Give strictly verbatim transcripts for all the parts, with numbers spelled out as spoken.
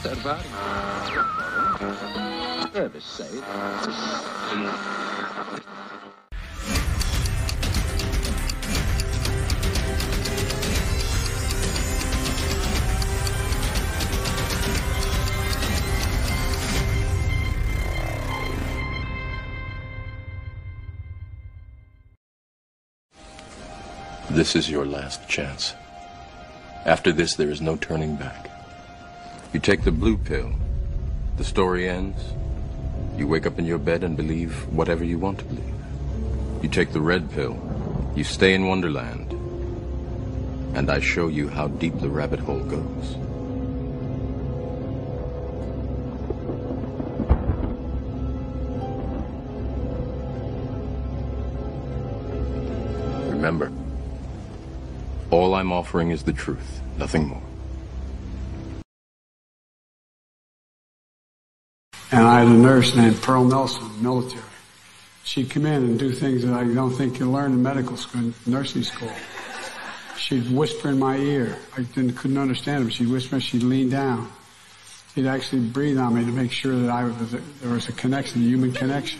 observar. Service safe. This is your last chance. After this, there is no turning back. You take the blue pill, the story ends. You wake up in your bed and believe whatever you want to believe. You take the red pill, you stay in Wonderland, and I show you how deep the rabbit hole goes. Remember, all I'm offering is the truth, nothing more. And I had a nurse named Pearl Nelson, military. She'd come in and do things that I don't think you learn in medical school, nursing school. She'd whisper in my ear. I didn't, couldn't understand her. She'd whisper, she'd lean down. She'd actually breathe on me to make sure that I was a, there was a connection, a human connection.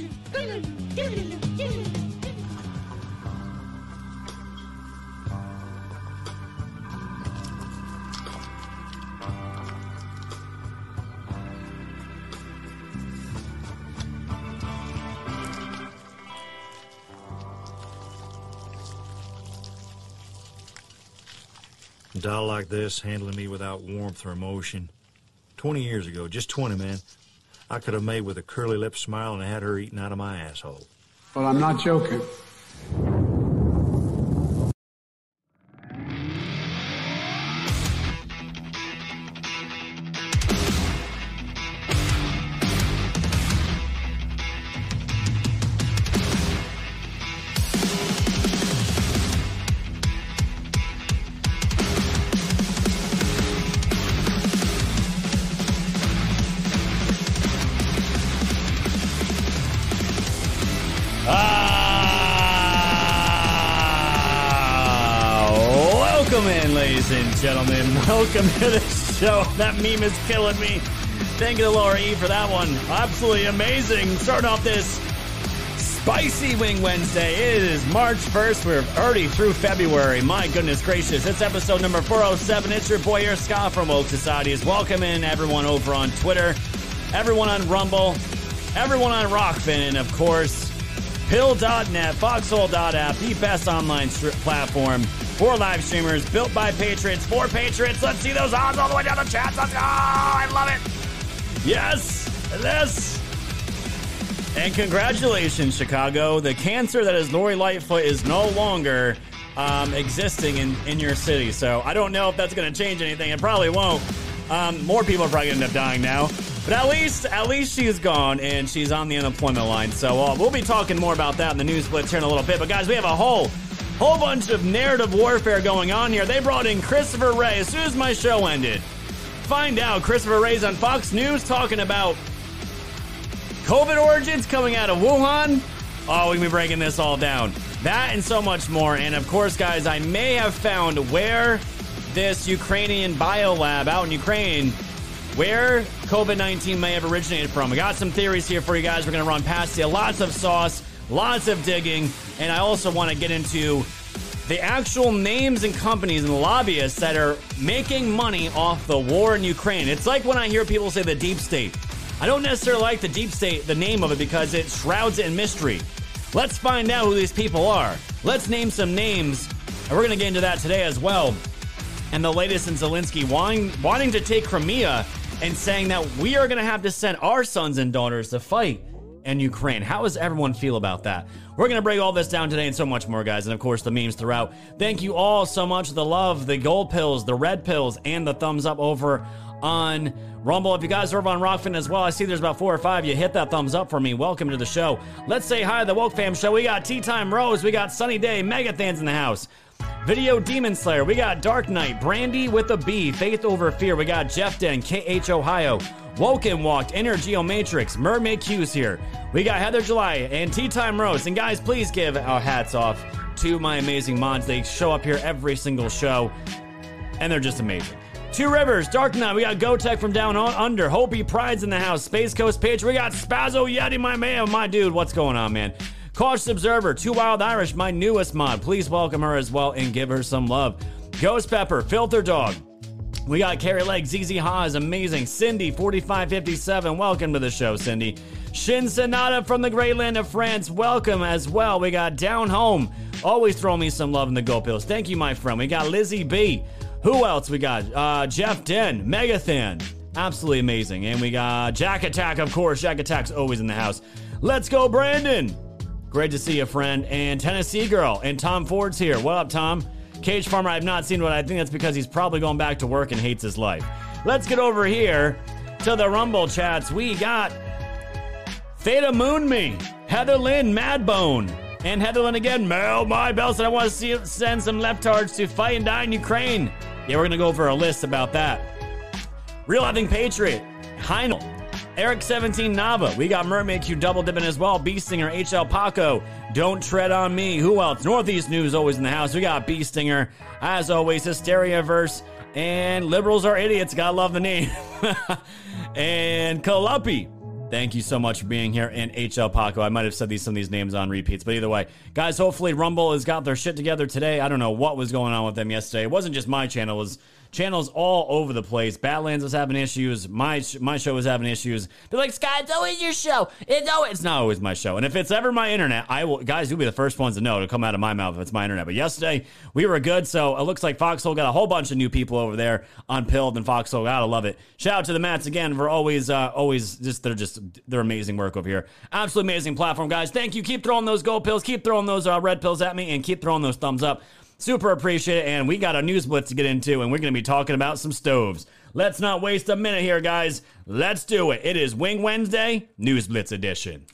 A doll like this handling me without warmth or emotion. Twenty years ago, just twenty, man, I could have made with a curly lip smile and had her eating out of my asshole. But I'm not joking. Gentlemen, welcome to the show. That meme is killing me. Thank you to Laura E for that one. Absolutely amazing. Starting off this Spicy Wing Wednesday. It is March first. We're already through February. My goodness gracious. It's episode number four oh seven. It's your boy here, Scott from Woke Societies. Welcome in everyone over on Twitter, everyone on Rumble, everyone on Rockfin, and of course, Pill dot net, Foxhole dot app, the best online strip platform for live streamers, built by Patriots, for Patriots. Let's see those odds all the way down the chat. Let's go. I love it. Yes. This. And congratulations, Chicago. The cancer that is Lori Lightfoot is no longer um, existing in, in your city. So I don't know if that's going to change anything. It probably won't. Um, more people are probably going to end up dying now. But at least, at least she's gone, and she's on the unemployment line. So uh, we'll be talking more about that in the news blitz here in a little bit. But guys, we have a whole, whole bunch of narrative warfare going on here. They brought in Christopher Wray as soon as my show ended. Find out, Christopher Wray's on Fox News talking about COVID origins coming out of Wuhan. Oh, we're going to be breaking this all down. That and so much more. And of course, guys, I may have found where this Ukrainian biolab out in Ukraine, where COVID nineteen may have originated from. I got some theories here for you guys. We're going to run past you. Lots of sauce, lots of digging, and I also want to get into the actual names and companies and lobbyists that are making money off the war in Ukraine. It's like when I hear people say the deep state. I don't necessarily like the deep state, the name of it, because it shrouds it in mystery. Let's find out who these people are. Let's name some names, and we're going to get into that today as well. And the latest in Zelensky wanting, wanting to take Crimea and saying that we are going to have to send our sons and daughters to fight in Ukraine. How does everyone feel about that? We're going to break all this down today and so much more, guys. And, of course, the memes throughout. Thank you all so much. The love, the gold pills, the red pills, and the thumbs up over on Rumble. If you guys are over on Rockfin as well, I see there's about four or five. You hit that thumbs up for me. Welcome to the show. Let's say hi to the Woke Fam show. We got Tea Time Rose. We got Sunny Day. Megathans in the house. Video Demon Slayer. We got Dark Knight. Brandy with a B. Faith Over Fear. We got Jeff Den. K H Ohio. Woken Walked. Energeo Matrix. Mermaid Q's here. We got Heather July and Tea Time Rose. And guys, please give our hats off to my amazing mods. They show up here every single show. and they're just amazing. Two Rivers, Dark Knight, we got GoTech from Down Under, Hopi Pride's in the house, Space Coast Patriot, we got Spazzo Yeti, my man, my dude, what's going on, man? Cautious Observer, Two Wild Irish, my newest mod, please welcome her as well and give her some love. Ghost Pepper, Filter Dog, we got Carrie Legg, Z Z Haas, amazing. Cindy, forty-five fifty-seven, welcome to the show, Cindy. Shin Sonata from the great land of France, welcome as well. We got Down Home, always throw me some love in the Go Pills. Thank you, my friend. We got Lizzie B. Who else we got? Uh, Jeff Den, Megathan, absolutely amazing. And we got Jack Attack, of course. Jack Attack's always in the house. Let's go, Brandon. Great to see you, friend. And Tennessee Girl, and Tom Ford's here. What up, Tom? Cage Farmer, I've not seen, but I think that's because he's probably going back to work and hates his life. Let's get over here to the Rumble chats. We got Theta Moon Me, Heather Lynn, Madbone, and Heather Lynn again. Mel, my bells, and I want to see send some leftards to fight and die in Ukraine. Yeah, we're going to go over a list about that. Real Living Patriot, Heinel, Eric seventeen Nava. We got Mermaid Q double dipping as well. Bee Stinger, H L Paco. Don't tread on me. Who else? Northeast News always in the house. We got Bee Stinger. As always, Hysteriaverse. And Liberals are idiots. Gotta love the name. And Kaluppy. Thank you so much for being here. And H L Paco. I might have said these some of these names on repeats, but either way, guys, hopefully Rumble has got their shit together today. I don't know what was going on with them yesterday. It wasn't just my channel. It was channels all over the place. Badlands was having issues. My sh- my show was having issues. They're like, Scott, it's always your show. It's always it's not always my show. And if it's ever my internet, I will. Guys, you'll be the first ones to know. It'll come out of my mouth if it's my internet. But yesterday we were good, so it looks like Foxhole got a whole bunch of new people over there on Pilled and Foxhole. Gotta love it. Shout out to the Mats again for always, uh, always just they're just they're amazing work over here. Absolutely amazing platform, guys. Thank you. Keep throwing those gold pills. Keep throwing those uh, red pills at me, and keep throwing those thumbs up. Super appreciate it, and we got a news blitz to get into, and we're going to be talking about some stoves. Let's not waste a minute here, guys. Let's do it. It is Wing Wednesday, News Blitz edition.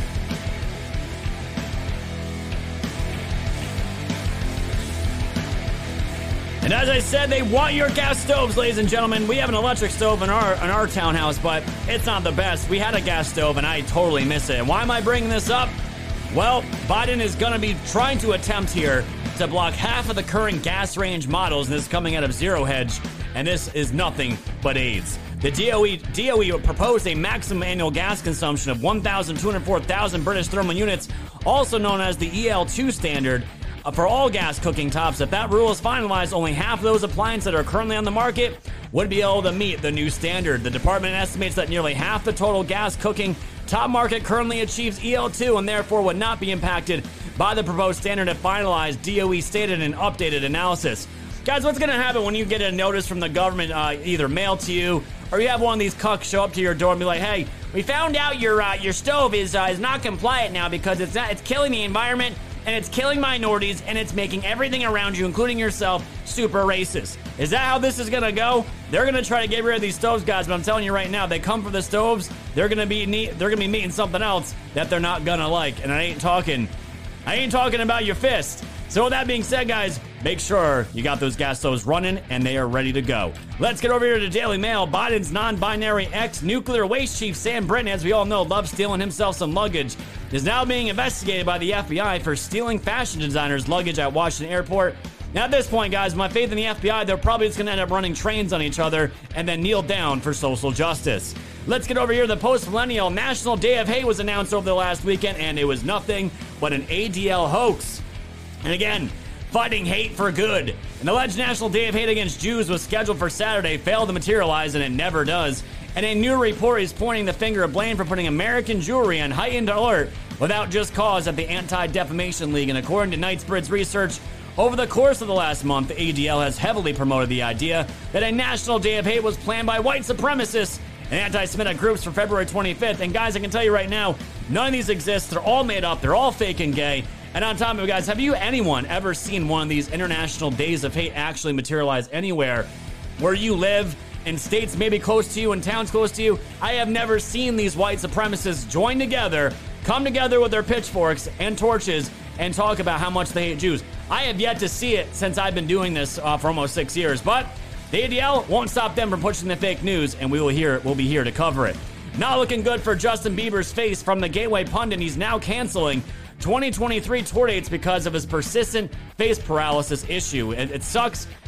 And as I said, they want your gas stoves, ladies and gentlemen. We have an electric stove in our in our townhouse, but it's not the best. We had a gas stove, and I totally miss it. And why am I bringing this up? Well, Biden is going to be trying to attempt here to block half of the current gas range models, and this is coming out of Zero Hedge, and this is nothing but AIDS. The D O E, D O E proposed a maximum annual gas consumption of one thousand two hundred four thousand British thermal units, also known as the E L two standard, uh, for all gas cooking tops. If that rule is finalized, only half of those appliances that are currently on the market would be able to meet the new standard. The department estimates that nearly half the total gas cooking top market currently achieves E L two and therefore would not be impacted by the proposed standard if finalized, D O E stated in an updated analysis. Guys, what's going to happen when you get a notice from the government, uh, either mailed to you, or you have one of these cucks show up to your door and be like, hey, we found out your uh, your stove is uh, is not compliant now because it's not, it's killing the environment, and it's killing minorities, and it's making everything around you, including yourself, super racist. Is that how this is going to go? They're going to try to get rid of these stoves, guys, but I'm telling you right now, they come for the stoves, they're going to be neat, they're going to be meeting something else that they're not going to like, and I ain't talking, I ain't talking about your fist. So with that being said, guys, make sure you got those gas stoves running and they are ready to go. Let's get over here to Daily Mail. Biden's non-binary ex-nuclear waste chief Sam Brinton, as we all know, loves stealing himself some luggage, is now being investigated by the F B I for stealing fashion designers' luggage at Washington Airport. Now at this point, guys, my faith in the F B I, they're probably just going to end up running trains on each other and then kneel down for social justice. Let's get over here. The post-millennial National Day of Hate was announced over the last weekend, and it was nothing but an A D L hoax. And again, fighting hate for good. An alleged National Day of Hate against Jews was scheduled for Saturday, failed to materialize, and it never does. And a new report is pointing the finger of blame for putting American Jewry on heightened alert without just cause at the Anti-Defamation League. And according to Knightsbridge research, over the course of the last month, the A D L has heavily promoted the idea that a National Day of Hate was planned by white supremacists and anti-Semitic groups for February twenty-fifth. And guys, I can tell you right now, none of these exist. They're all made up. They're all fake and gay. And on top of it, guys, have you, anyone, ever seen one of these international days of hate actually materialize anywhere where you live, in states maybe close to you, in towns close to you? I have never seen these white supremacists join together, come together with their pitchforks and torches, and talk about how much they hate Jews. I have yet to see it since I've been doing this uh, for almost six years. But the A D L won't stop them from pushing the fake news, and we will hear, we'll be here to cover it. Not looking good for Justin Bieber's face from the Gateway Pundit. He's now canceling twenty twenty-three tour dates because of his persistent face paralysis issue. It, it sucks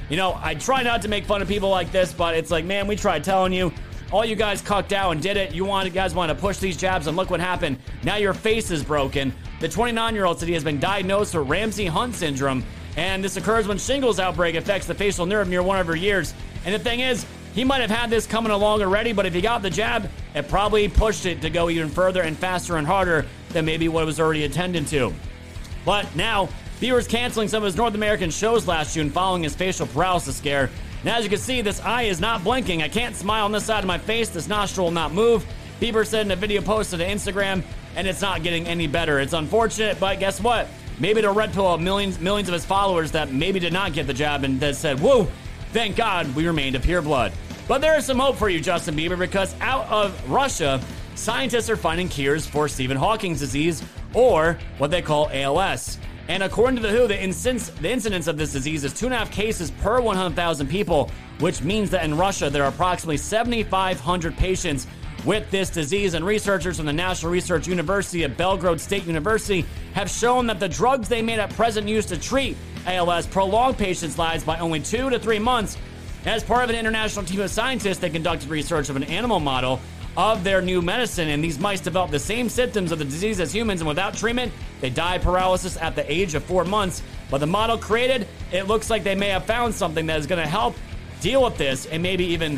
You know, I try not to make fun of people like this, but it's like, man, we tried telling you. All you guys cucked out and did it. You want, you guys want to push these jabs, and look what happened. Now your face is broken. The twenty-nine-year-old said he has been diagnosed with Ramsay-Hunt syndrome, and this occurs when shingles outbreak affects the facial nerve near one of her ears. And the thing is, he might have had this coming along already, but if he got the jab, it probably pushed it to go even further and faster and harder than maybe what it was already intended to. But now, Bieber's canceling some of his North American shows last June following his facial paralysis scare. Now, as you can see, this eye is not blinking. I can't smile on this side of my face. This nostril will not move. Bieber said in a video posted to Instagram, and it's not getting any better. It's unfortunate, but guess what? Maybe it'll red pill millions, millions of his followers that maybe did not get the jab and that said, whoa, thank God we remained a pure blood. But there is some hope for you, Justin Bieber, because out of Russia, scientists are finding cures for Stephen Hawking's disease, or what they call A L S. And according to the W H O, the, incidence, the incidence of this disease is two and a half cases per one hundred thousand people, which means that in Russia there are approximately seventy-five hundred patients with this disease. And researchers from the National Research University at Belgrade State University have shown that the drugs they made at present use to treat A L S prolong patients' lives by only two to three months. As part of an international team of scientists, they conducted research of an animal model of their new medicine, and these mice develop the same symptoms of the disease as humans, and without treatment, they die of paralysis at the age of four months. But the model created, it looks like they may have found something that is going to help deal with this, and maybe even,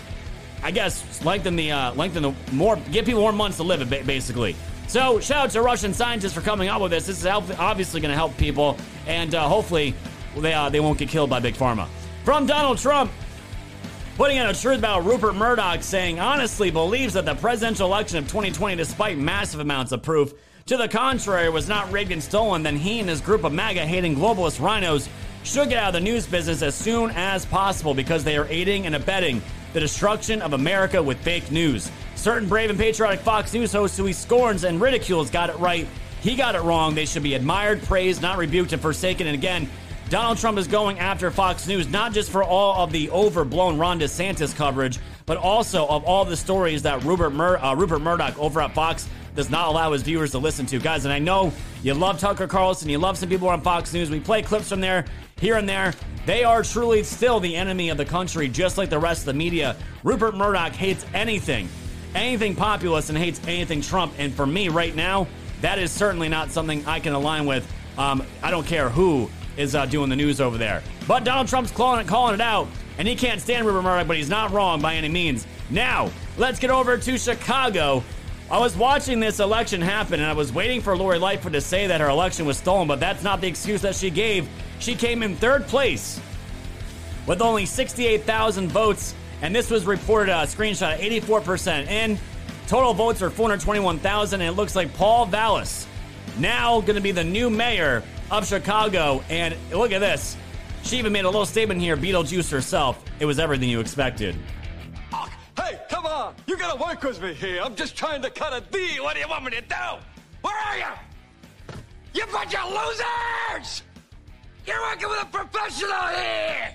I guess, lengthen the uh, lengthen the more, give people more months to live. It basically. So shout out to Russian scientists for coming up with this. This is obviously going to help people, and uh, hopefully they uh, they won't get killed by Big Pharma. From Donald Trump, putting out a truth about Rupert Murdoch, saying honestly believes that the presidential election of twenty twenty, despite massive amounts of proof to the contrary, was not rigged and stolen, then he and his group of MAGA-hating globalist rhinos should get out of the news business as soon as possible because they are aiding and abetting the destruction of America with fake news. Certain brave and patriotic Fox News hosts who he scorns and ridicules got it right. He got it wrong. They should be admired, praised, not rebuked, and forsaken. And again, Donald Trump is going after Fox News, not just for all of the overblown Ron DeSantis coverage, but also of all the stories that Rupert, Mur- uh, Rupert Murdoch over at Fox does not allow his viewers to listen to. Guys, and I know you love Tucker Carlson, you love some people on Fox News. We play clips from there, here and there. They are truly still the enemy of the country, just like the rest of the media. Rupert Murdoch hates anything, anything populist, and hates anything Trump. And for me right now, that is certainly not something I can align with. Um, I don't care who is uh, doing the news over there. But Donald Trump's calling it, calling it out, and he can't stand Rupert Murdoch, but he's not wrong by any means. Now, let's get over to Chicago. I was watching this election happen, and I was waiting for Lori Lightfoot to say that her election was stolen, but that's not the excuse that she gave. She came in third place with only sixty-eight thousand votes, and this was reported, a screenshot, eighty-four percent in. Total votes are four hundred twenty-one thousand, and it looks like Paul Vallis now going to be the new mayor of Chicago. And look at this. She even made a little statement here, Beetlejuice herself. It was everything you expected. Oh, hey, come on. You gotta work with me here. I'm just trying to cut a deal. What do you want me to do? Where are you? You bunch of losers! You're working with a professional here!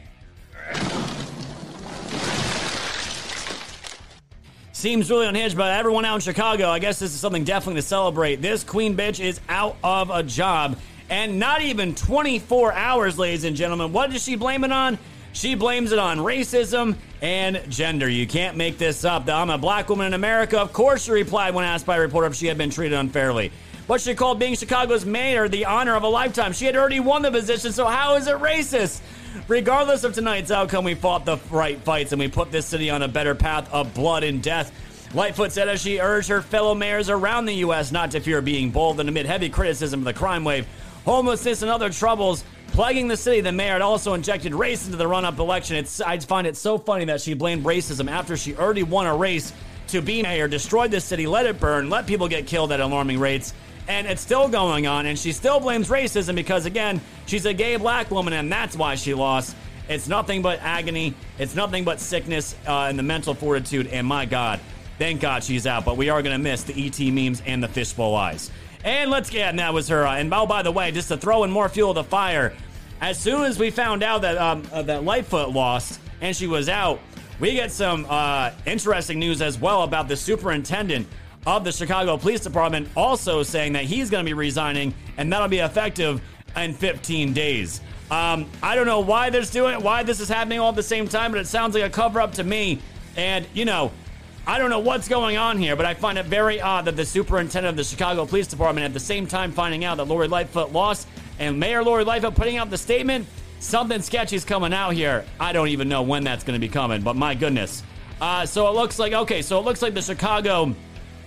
Seems really unhinged, but everyone out in Chicago, I guess this is something definitely to celebrate. This queen bitch is out of a job. And not even twenty-four hours, ladies and gentlemen. What does she blame it on? She blames it on racism and gender. You can't make this up. I'm a black woman in America. Of course, she replied when asked by a reporter if she had been treated unfairly. But she called being Chicago's mayor the honor of a lifetime. She had already won the position, so how is it racist? Regardless of tonight's outcome, we fought the right fights and we put this city on a better path of blood and death. Lightfoot said as she urged her fellow mayors around the U S not to fear being bold, and amid heavy criticism of the crime wave, homelessness, and other troubles plaguing the city, the mayor had also injected race into the run-up election. It's, I find it so funny that she blamed racism after she already won a race to be mayor, destroyed the city, let it burn, let people get killed at alarming rates, and it's still going on, and she still blames racism because, again, she's a gay black woman, and that's why she lost. It's nothing but agony. It's nothing but sickness uh, and the mental fortitude, and my God, thank God she's out, but we are going to miss the E T memes and the fishbowl eyes. And let's get, and that was her. Uh, and oh, by the way, just to throw in more fuel to the fire, as soon as we found out that um, uh, that Lightfoot lost and she was out, we get some uh, interesting news as well about the superintendent of the Chicago Police Department also saying that he's going to be resigning, and that'll be effective in fifteen days. Um, I don't know why this doing why this is happening all at the same time, but it sounds like a cover-up to me. And, you know, I don't know what's going on here, but I find it very odd that the superintendent of the Chicago Police Department, at the same time finding out that Lori Lightfoot lost, and Mayor Lori Lightfoot putting out the statement, something sketchy's coming out here. I don't even know when that's going to be coming, but my goodness. Uh, so it looks like, okay, so it looks like the Chicago...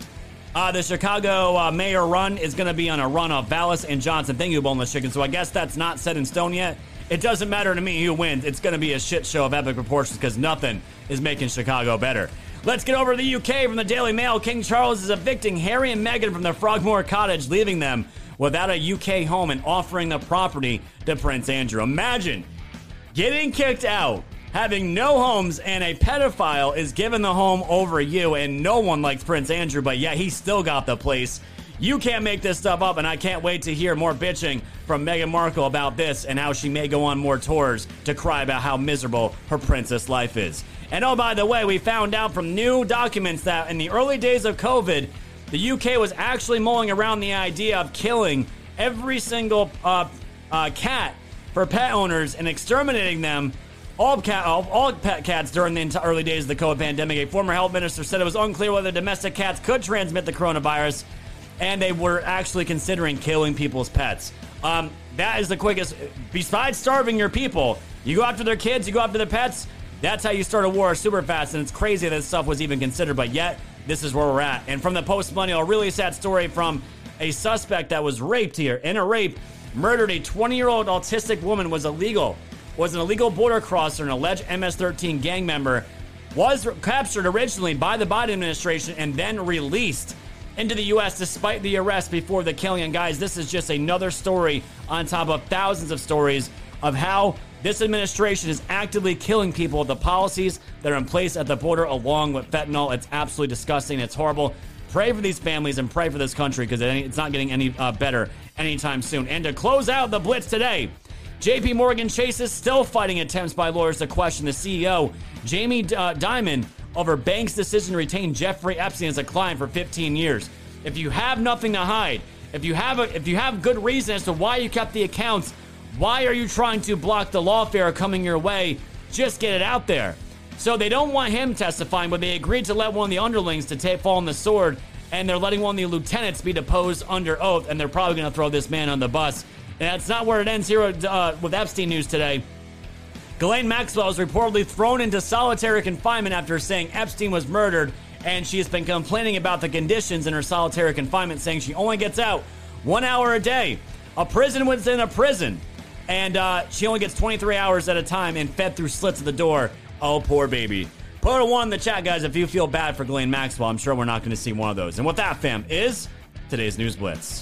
Uh, the Chicago uh, mayor run is going to be on a run of Vallis and Johnson. Thank you, Boneless Chicken. So I guess that's not set in stone yet. It doesn't matter to me who wins. It's going to be a shit show of epic proportions because nothing is making Chicago better. Let's get over to the U K from the Daily Mail. King Charles is evicting Harry and Meghan from their Frogmore cottage, leaving them without a U K home and offering the property to Prince Andrew. Imagine getting kicked out, having no homes, and a pedophile is given the home over you, and no one likes Prince Andrew, but yeah, he still got the place. You can't make this stuff up, and I can't wait to hear more bitching from Meghan Markle about this and how she may go on more tours to cry about how miserable her princess life is. And oh, by the way, we found out from new documents that in the early days of COVID, the U K was actually mulling around the idea of killing every single uh, uh, cat for pet owners and exterminating them. All, cat, all, all pet cats during the early days of the COVID pandemic. A former health minister said it was unclear whether domestic cats could transmit the coronavirus, and they were actually considering killing people's pets. Um, that is the quickest. Besides starving your people, you go after their kids, you go after their pets. That's how you start a war super fast, and it's crazy that this stuff was even considered, but yet, this is where we're at. And from the Post-Millennial, a really sad story from a suspect that was raped here. In a rape, murdered a twenty-year-old autistic woman was illegal. was an illegal border crosser, an alleged M S thirteen gang member, was captured originally by the Biden administration and then released into the U S despite the arrest before the killing. And guys, this is just another story on top of thousands of stories of how this administration is actively killing people with the policies that are in place at the border along with fentanyl. It's absolutely disgusting. It's horrible. Pray for these families and pray for this country because it's not getting any uh, better anytime soon. And to close out the Blitz today, J P Morgan Chase is still fighting attempts by lawyers to question the C E O, Jamie uh, Dimon, over bank's decision to retain Jeffrey Epstein as a client for fifteen years. If you have nothing to hide, if you have a, if you have good reason as to why you kept the accounts, why are you trying to block the lawfare coming your way? Just get it out there. So they don't want him testifying, but they agreed to let one of the underlings to take fall on the sword, and they're letting one of the lieutenants be deposed under oath, and they're probably going to throw this man on the bus. And that's not where it ends here uh, with Epstein news today. Ghislaine Maxwell is reportedly thrown into solitary confinement after saying Epstein was murdered, and she has been complaining about the conditions in her solitary confinement, saying she only gets out one hour a day. A prison within a prison. And uh, she only gets twenty-three hours at a time and fed through slits of the door. Oh, poor baby. Put a one in the chat, guys, if you feel bad for Ghislaine Maxwell. I'm sure we're not going to see one of those. And what that, fam, is today's News Blitz.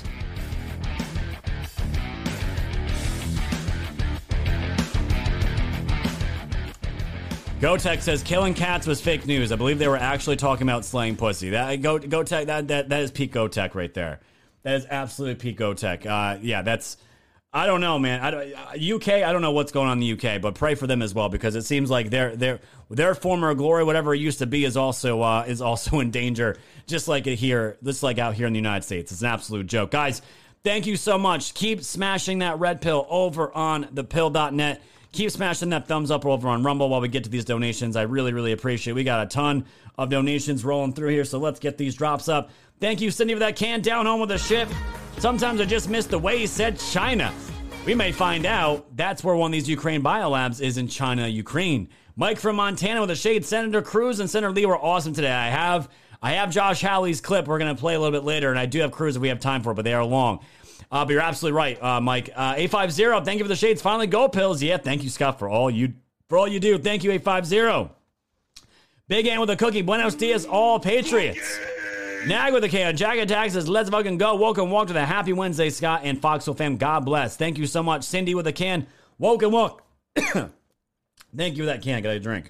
GoTech says killing cats was fake news. I believe they were actually talking about slaying pussy. That Go GoTech that that that is peak GoTech right there. That is absolutely peak GoTech. Uh, yeah, that's. I don't know, man. I don't, U K. I don't know what's going on in the U K, but pray for them as well because it seems like their their their former glory, whatever it used to be, is also uh, is also in danger. Just like it here, just like out here in the United States. It's an absolute joke, guys. Thank you so much. Keep smashing that red pill over on the pill dot net. Keep smashing that thumbs up over on Rumble while we get to these donations. I really, really appreciate it. We got a ton of donations rolling through here, so let's get these drops up. Thank you, Cindy, for that can down home with a ship. Sometimes I just missed the way he said China. We may find out that's where one of these Ukraine biolabs is in China, Ukraine. Mike from Montana with a shade. Senator Cruz and Senator Lee were awesome today. I have I have Josh Hawley's clip we're going to play a little bit later, and I do have Cruz if we have time for it, but they are long. Uh, but you're absolutely right, uh, Mike. Uh, eight five zero, thank you for the shades. Finally, go Pills. Yeah, thank you, Scott, for all you for all you do. Thank you, eight five zero. Big Ann with a cookie. Buenos dias, all Patriots. Nag with a K on Jack Attack says, let's fucking go. Welcome, walk to the happy Wednesday, Scott and Foxville fam. God bless. Thank you so much. Cindy with a can. Woke and walk. Thank you for that can. Got a drink.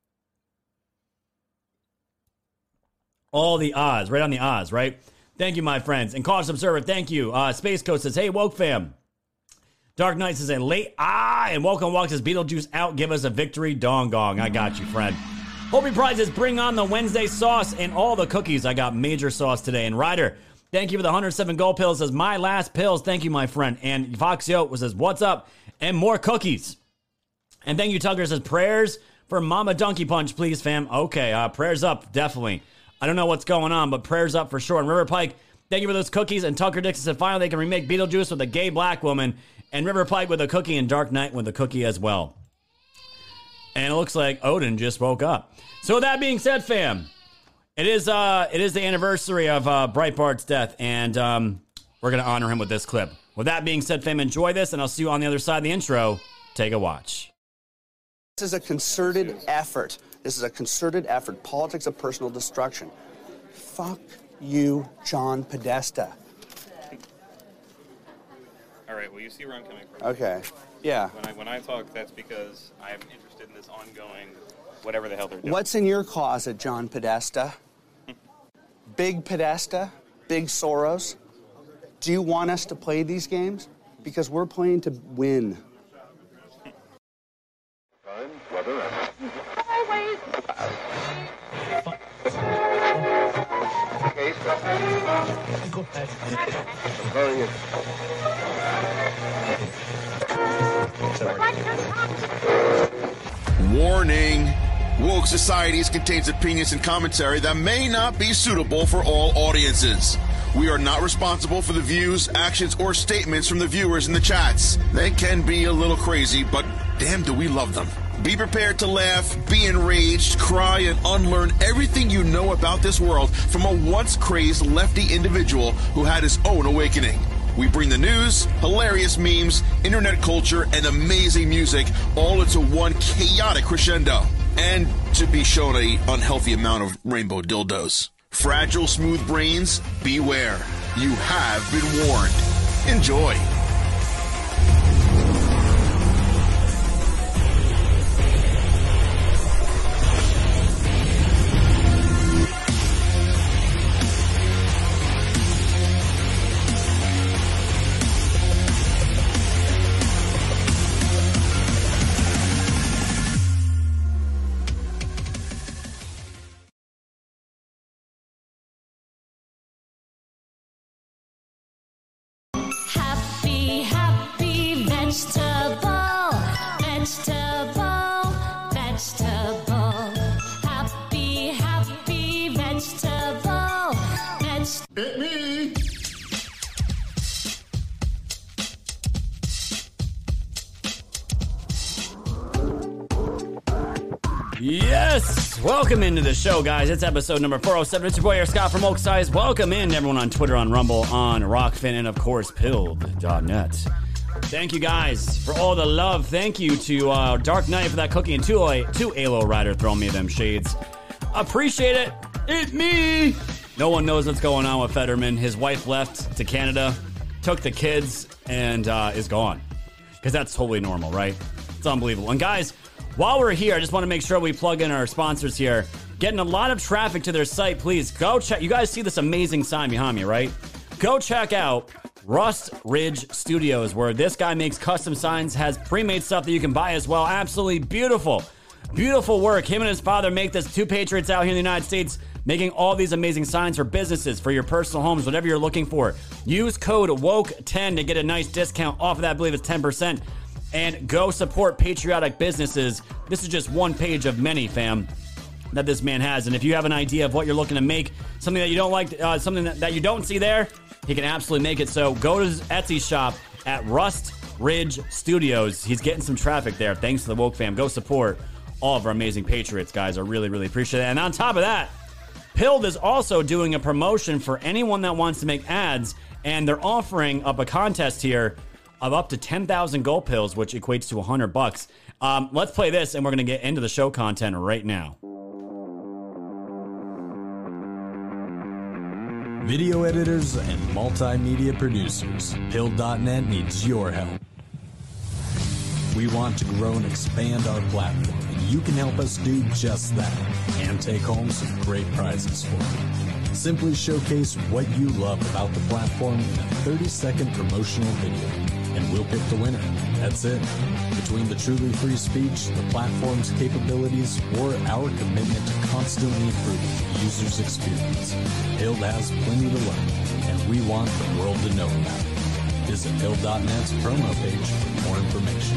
All the odds, right on the odds, right? Thank you, my friends. And Cautious Observer, thank you. Uh, Space Coast says, hey, woke fam. Dark Knight says, a late ah. And Welcome Walk says, Beetlejuice out. Give us a victory. Dong gong. I got you, friend. Hobie Prizes, bring on the Wednesday sauce and all the cookies. I got major sauce today. And Ryder, thank you for the one hundred seven gold pills. Says, my last pills. Thank you, my friend. And Fox Yo says, what's up? and more cookies. And thank you, Tucker says, prayers for Mama Donkey Punch, please, fam. Okay, uh, prayers up, definitely. I don't know what's going on, but prayers up for sure. And River Pike, thank you for those cookies. And Tucker Dixon said, finally, they can remake Beetlejuice with a gay black woman. And River Pike with a cookie and Dark Knight with a cookie as well. And it looks like Odin just woke up. So with that being said, fam, it is uh, it is the anniversary of uh, Breitbart's death, and um, we're going to honor him with this clip. With that being said, fam, enjoy this, and I'll see you on the other side of the intro. Take a watch. This is a concerted effort. This is a concerted effort. Politics of personal destruction. Fuck you, John Podesta. All right, well, you see where I'm coming from. Okay, yeah. When I when I talk, that's because I'm interested in this ongoing, whatever the hell they're doing. What's in your closet, John Podesta? Big Podesta? Big Soros? Do you want us to play these games? Because we're playing to win. Time, weather, and... Always. Case, very Warning! Woke Societies contains opinions and commentary that may not be suitable for all audiences. We are not responsible for the views, actions, or statements from the viewers in the chats. They can be a little crazy, but damn do we love them. Be prepared to laugh, be enraged, cry, and unlearn everything you know about this world from a once-crazed lefty individual who had his own awakening. We bring the news, hilarious memes, internet culture, and amazing music all into one chaotic crescendo. And to be shown an unhealthy amount of rainbow dildos. Fragile, smooth brains, beware. You have been warned. Enjoy. Yes! Welcome into the show, guys. It's episode number four oh seven. It's your boy, Eric Scott from Oak Size. Welcome in, everyone on Twitter, on Rumble, on Rockfin, and, of course, Pilled dot net. Thank you, guys, for all the love. Thank you to uh, Dark Knight for that cookie, and to, uh, to Alo Rider throwing me them shades. Appreciate it. It's me! No one knows what's going on with Fetterman. His wife left to Canada, took the kids, and uh, is gone. Because that's totally normal, right? It's unbelievable. And, guys, while we're here, I just want to make sure we plug in our sponsors here. Getting a lot of traffic to their site, please. Go check. You guys see this amazing sign behind me, right? Go check out Rust Ridge Studios, where this guy makes custom signs, has pre-made stuff that you can buy as well. Absolutely beautiful. Beautiful work. Him and his father make this. Two patriots out here in the United States making all these amazing signs for businesses, for your personal homes, whatever you're looking for. Use code woke ten to get a nice discount off of that. I believe it's ten percent. And go support patriotic businesses. This is just one page of many, fam, that this man has. And if you have an idea of what you're looking to make, something that you don't like, uh, something that, that you don't see there, he can absolutely make it. So go to his Etsy shop at Rust Ridge Studios. He's getting some traffic there. Thanks to the Woke fam. Go support all of our amazing patriots, guys. I really, really appreciate it. And on top of that, Pilled is also doing a promotion for anyone that wants to make ads. And they're offering up a contest here of up to ten thousand gold pills, which equates to one hundred bucks. Um, let's play this, and we're going to get into the show content right now. Video editors and multimedia producers, Pilled dot net needs your help. We want to grow and expand our platform, and you can help us do just that, and take home some great prizes for it. Simply showcase what you love about the platform in a thirty second promotional video, and we'll pick the winner. That's it. Between the truly free speech, the platform's capabilities, or our commitment to constantly improve the user's experience, Pilled has plenty to learn, and we want the world to know about it. Visit Pill dot net's promo page for more information.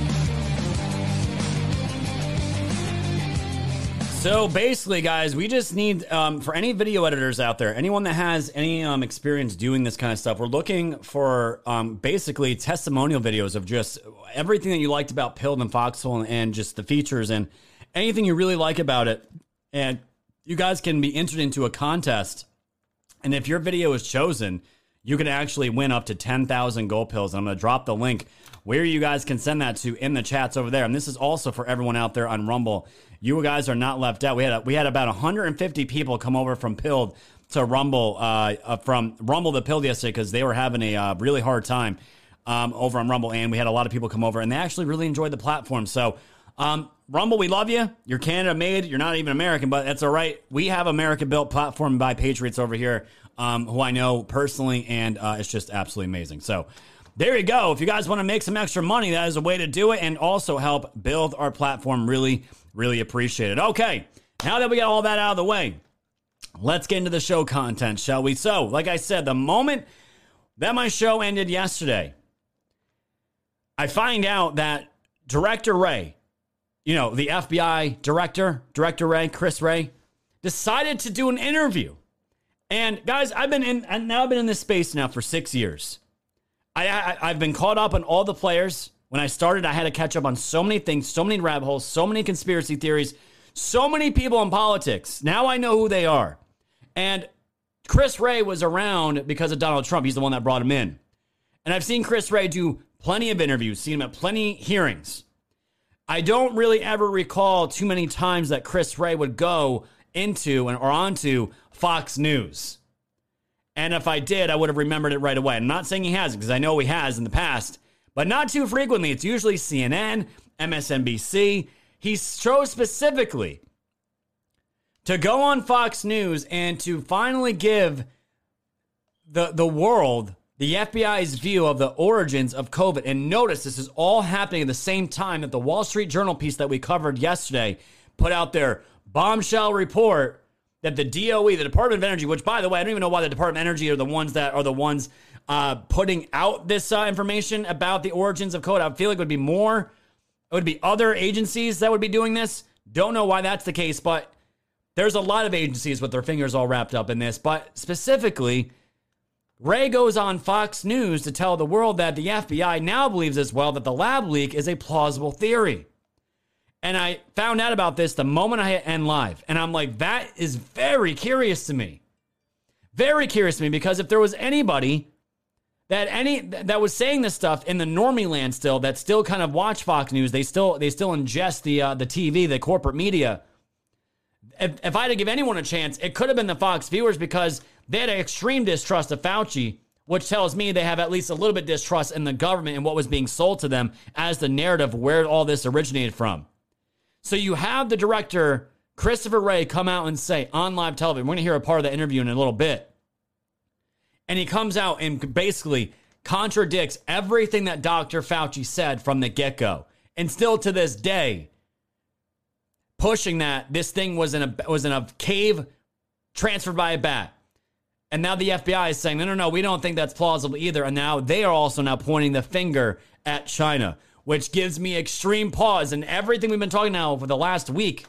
So basically, guys, we just need, um, for any video editors out there, anyone that has any um, experience doing this kind of stuff, we're looking for um, basically testimonial videos of just everything that you liked about Pilled and Foxhole and, and just the features and anything you really like about it. And you guys can be entered into a contest. And if your video is chosen, you can actually win up to ten thousand gold pills. And I'm going to drop the link where you guys can send that to in the chats over there. And this is also for everyone out there on Rumble. You guys are not left out. We had a, we had about one hundred fifty people come over from Pilled to Rumble, uh, uh, from Rumble to Pilled yesterday because they were having a uh, really hard time um, over on Rumble. And we had a lot of people come over, and they actually really enjoyed the platform. So, um, Rumble, we love you. You're Canada made. You're not even American, but that's all right. We have America-built platform by Patriots over here, um, who I know personally, and uh, it's just absolutely amazing. So there you go. If you guys want to make some extra money, that is a way to do it and also help build our platform. Really, really appreciate it. Okay, now that we got all that out of the way, let's get into the show content, shall we? So, like I said, the moment that my show ended yesterday, I find out that Director Wray, you know, the F B I director, Director Wray, Chris Wray, decided to do an interview. And guys, I've been in, and now I've been in this space now for six years. I, I, I've been caught up on all the players. When I started, I had to catch up on so many things, so many rabbit holes, so many conspiracy theories, so many people in politics. Now I know who they are. And Chris Wray was around because of Donald Trump. He's the one that brought him in. And I've seen Chris Wray do plenty of interviews, seen him at plenty of hearings. I don't really ever recall too many times that Chris Wray would go into and or onto Fox News. And if I did, I would have remembered it right away. I'm not saying he hasn't, because I know he has in the past, but not too frequently. It's usually C N N, M S N B C. He chose specifically to go on Fox News and to finally give the, the world the F B I's view of the origins of COVID. And notice this is all happening at the same time that the Wall Street Journal piece that we covered yesterday put out their bombshell report that the D O E, the Department of Energy, which, by the way, I don't even know why the Department of Energy are the ones that are the ones uh, putting out this uh, information about the origins of COVID. I feel like it would be more, it would be other agencies that would be doing this. Don't know why that's the case, but there's a lot of agencies with their fingers all wrapped up in this. But specifically, Wray goes on Fox News to tell the world that the F B I now believes as well that the lab leak is a plausible theory. And I found out about this the moment I hit End Live. And I'm like, that is very curious to me. Very curious to me, because if there was anybody that any that was saying this stuff in the normie land still, that still kind of watch Fox News, they still they still ingest the uh, the T V, the corporate media. If, if I had to give anyone a chance, it could have been the Fox viewers, because they had an extreme distrust of Fauci, which tells me they have at least a little bit distrust in the government and what was being sold to them as the narrative where all this originated from. So you have the director, Christopher Wray, come out and say on live television, we're going to hear a part of the interview in a little bit. And he comes out and basically contradicts everything that Doctor Fauci said from the get-go. And still to this day, pushing that this thing was in a was in a cave transferred by a bat. And now the F B I is saying, no, no, no, we don't think that's plausible either. And now they are also now pointing the finger at China, which gives me extreme pause. And everything we've been talking now for the last week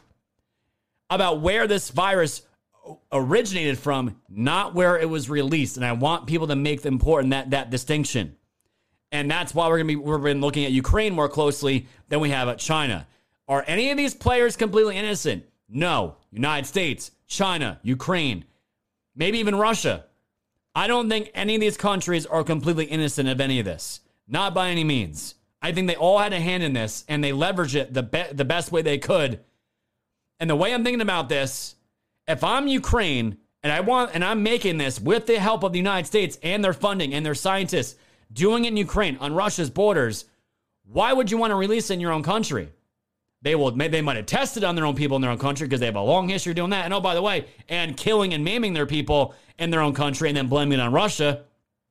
about where this virus originated from, not where it was released. And I want people to make the important that, that distinction. And that's why we're going to be, we've been looking at Ukraine more closely than we have at China. Are any of these players completely innocent? No. United States, China, Ukraine, maybe even Russia. I don't think any of these countries are completely innocent of any of this. Not by any means. I think they all had a hand in this, and they leveraged it the, be- the best way they could. And the way I'm thinking about this, if I'm Ukraine, and I want, and I'm making this with the help of the United States and their funding and their scientists doing it in Ukraine on Russia's borders, why would you want to release it in your own country? They will. They might have tested on their own people in their own country because they have a long history doing that. And oh, by the way, and killing and maiming their people in their own country and then blaming it on Russia.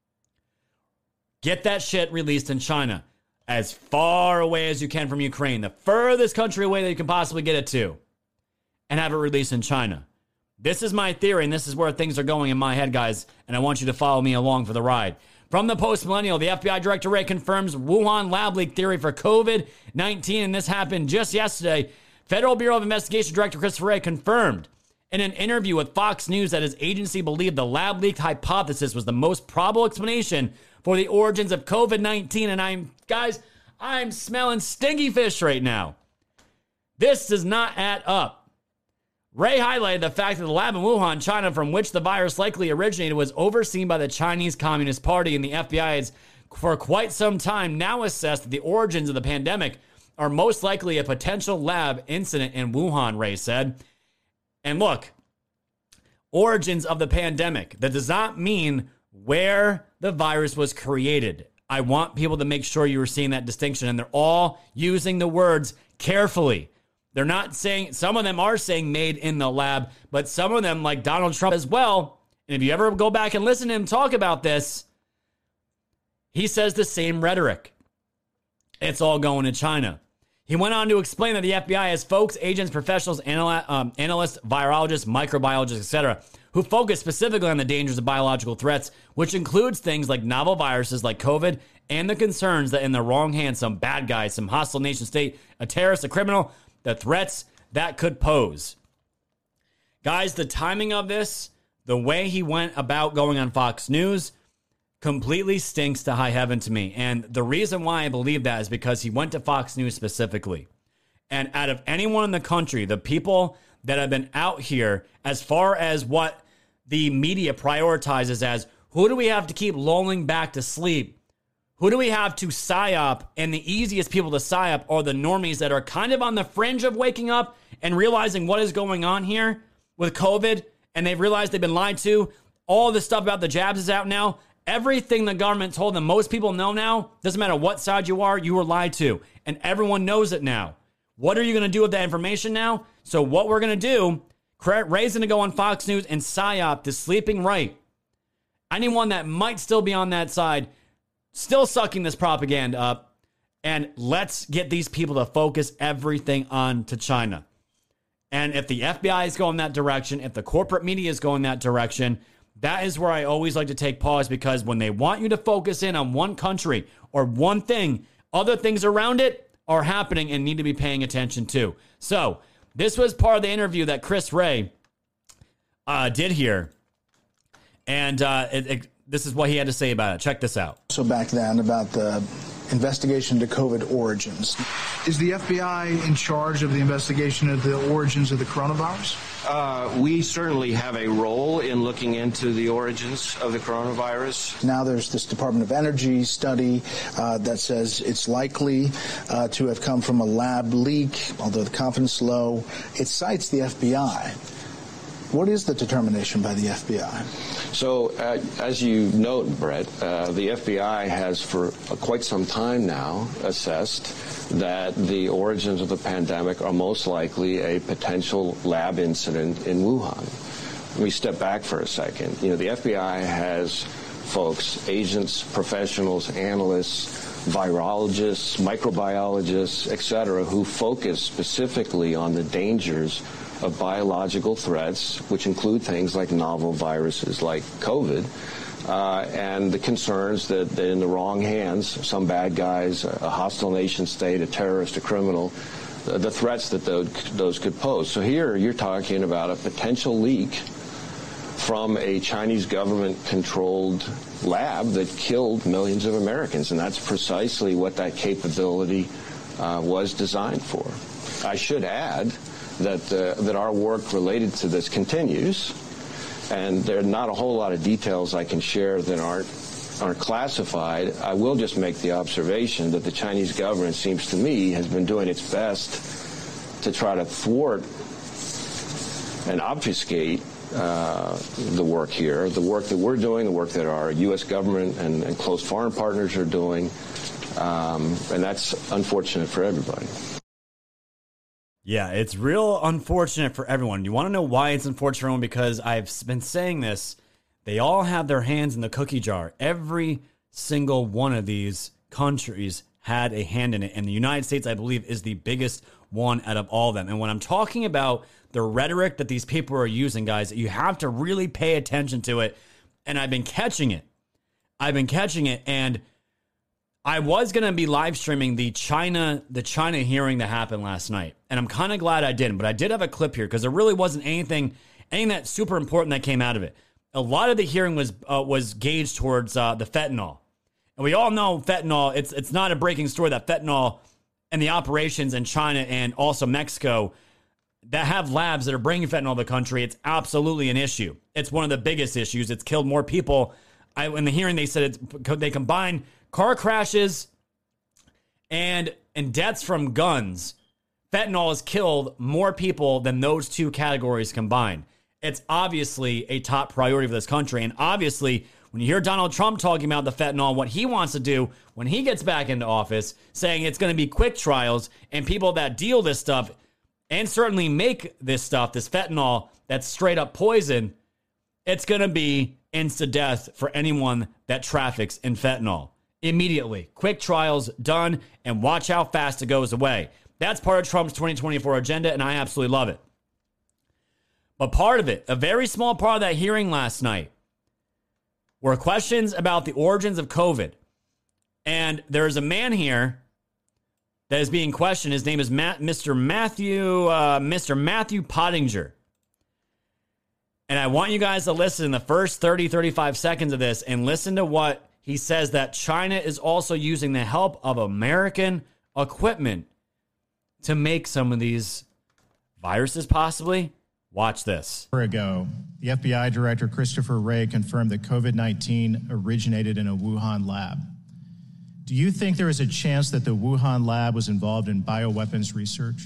Get that shit released in China as far away as you can from Ukraine, the furthest country away that you can possibly get it to, and have it released in China. This is my theory, and this is where things are going in my head, guys, and I want you to follow me along for the ride. From the Post-Millennial, the F B I Director Wray confirms Wuhan lab leak theory for COVID nineteen, and this happened just yesterday. Federal Bureau of Investigation Director Christopher Wray confirmed in an interview with Fox News that his agency believed the lab leak hypothesis was the most probable explanation for the origins of COVID nineteen. And I'm, guys, I'm smelling stinky fish right now. This does not add up. Wray highlighted the fact that the lab in Wuhan, China, from which the virus likely originated, was overseen by the Chinese Communist Party, and the F B I has, for quite some time, now assessed that the origins of the pandemic are most likely a potential lab incident in Wuhan, Wray said. And look, origins of the pandemic, that does not mean where the virus was created. I want people to make sure you are seeing that distinction, and they're all using the words carefully. They're not saying, some of them are saying made in the lab, but some of them, like Donald Trump as well, and if you ever go back and listen to him talk about this, he says the same rhetoric. It's all going to China. He went on to explain that the F B I has folks, agents, professionals, anal- um, analysts, virologists, microbiologists, et cetera, who focus specifically on the dangers of biological threats, which includes things like novel viruses like COVID and the concerns that in the wrong hands, some bad guy, some hostile nation state, a terrorist, a criminal, the threats that could pose. Guys, the timing of this, the way he went about going on Fox News, completely stinks to high heaven to me. And the reason why I believe that is because he went to Fox News specifically. And out of anyone in the country, the people that have been out here, as far as what the media prioritizes as, who do we have to keep lulling back to sleep? Who do we have to psyop? And the easiest people to psyop are the normies that are kind of on the fringe of waking up and realizing what is going on here with COVID. And they've realized they've been lied to. All this stuff about the jabs is out now. Everything the government told them, most people know now. Doesn't matter what side you are, you were lied to. And everyone knows it now. What are you going to do with that information now? So what we're going to do, Ray's going to go on Fox News and psyop the sleeping right. Anyone that might still be on that side, still sucking this propaganda up, and let's get these people to focus everything on to China. And if the F B I is going that direction, if the corporate media is going that direction, that is where I always like to take pause, because when they want you to focus in on one country or one thing, other things around it are happening and need to be paying attention to. So this was part of the interview that Chris Wray uh, did here. And uh, it, it, this is what he had to say about it. Check this out. So back then, about the investigation to COVID origins. Is the F B I in charge of the investigation of the origins of the coronavirus? Uh, we certainly have a role in looking into the origins of the coronavirus. Now there's this Department of Energy study uh, that says it's likely uh, to have come from a lab leak, although the confidence is low. It cites the F B I. What is the determination by the F B I? So, uh, as you note, Brett, uh, the F B I has for uh, quite some time now assessed that the origins of the pandemic are most likely a potential lab incident in Wuhan. Let me step back for a second. You know, the F B I has folks, agents, professionals, analysts, virologists, microbiologists, et cetera, who focus specifically on the dangers of biological threats, which include things like novel viruses like COVID, uh, and the concerns that, that in the wrong hands, some bad guys, a hostile nation state, a terrorist, a criminal, uh, the threats that those, those could pose. So here you're talking about a potential leak from a Chinese government-controlled lab that killed millions of Americans, and that's precisely what that capability uh, was designed for. I should add that uh, that our work related to this continues, and there are not a whole lot of details I can share that aren't aren't classified. I will just make the observation that the Chinese government, seems to me, has been doing its best to try to thwart and obfuscate uh, the work here, the work that we're doing, the work that our U S government and, and close foreign partners are doing, um, and that's unfortunate for everybody. Yeah, it's real unfortunate for everyone. You want to know why it's unfortunate for everyone? Because I've been saying this. They all have their hands in the cookie jar. Every single one of these countries had a hand in it. And the United States, I believe, is the biggest one out of all of them. And when I'm talking about the rhetoric that these people are using, guys, you have to really pay attention to it. And I've been catching it. I've been catching it, and I was going to be live streaming the China the China hearing that happened last night, and I'm kind of glad I didn't, but I did have a clip here because there really wasn't anything anything that's super important that came out of it. A lot of the hearing was uh, was gauged towards uh, the fentanyl. And we all know fentanyl, it's it's not a breaking story that fentanyl and the operations in China and also Mexico that have labs that are bringing fentanyl to the country, it's absolutely an issue. It's one of the biggest issues. It's killed more people. I, in the hearing, they said it's, they combine car crashes and, and deaths from guns. Fentanyl has killed more people than those two categories combined. It's obviously a top priority for this country. And obviously, when you hear Donald Trump talking about the fentanyl, what he wants to do when he gets back into office, saying it's going to be quick trials and people that deal this stuff and certainly make this stuff, this fentanyl that's straight up poison, it's going to be insta-death for anyone that traffics in fentanyl. Immediately. Quick trials, done, and watch how fast it goes away. That's part of Trump's twenty twenty-four agenda, and I absolutely love it. But part of it, a very small part of that hearing last night, were questions about the origins of COVID. And there's a man here that is being questioned. His name is Matt, Mister Matthew, uh, Mister Matthew Pottinger. And I want you guys to listen in the first thirty, thirty-five seconds of this and listen to what he says, that China is also using the help of American equipment to make some of these viruses, possibly. Watch this. A year ago, the F B I Director Christopher Wray confirmed that COVID nineteen originated in a Wuhan lab. Do you think there is a chance that the Wuhan lab was involved in bioweapons research?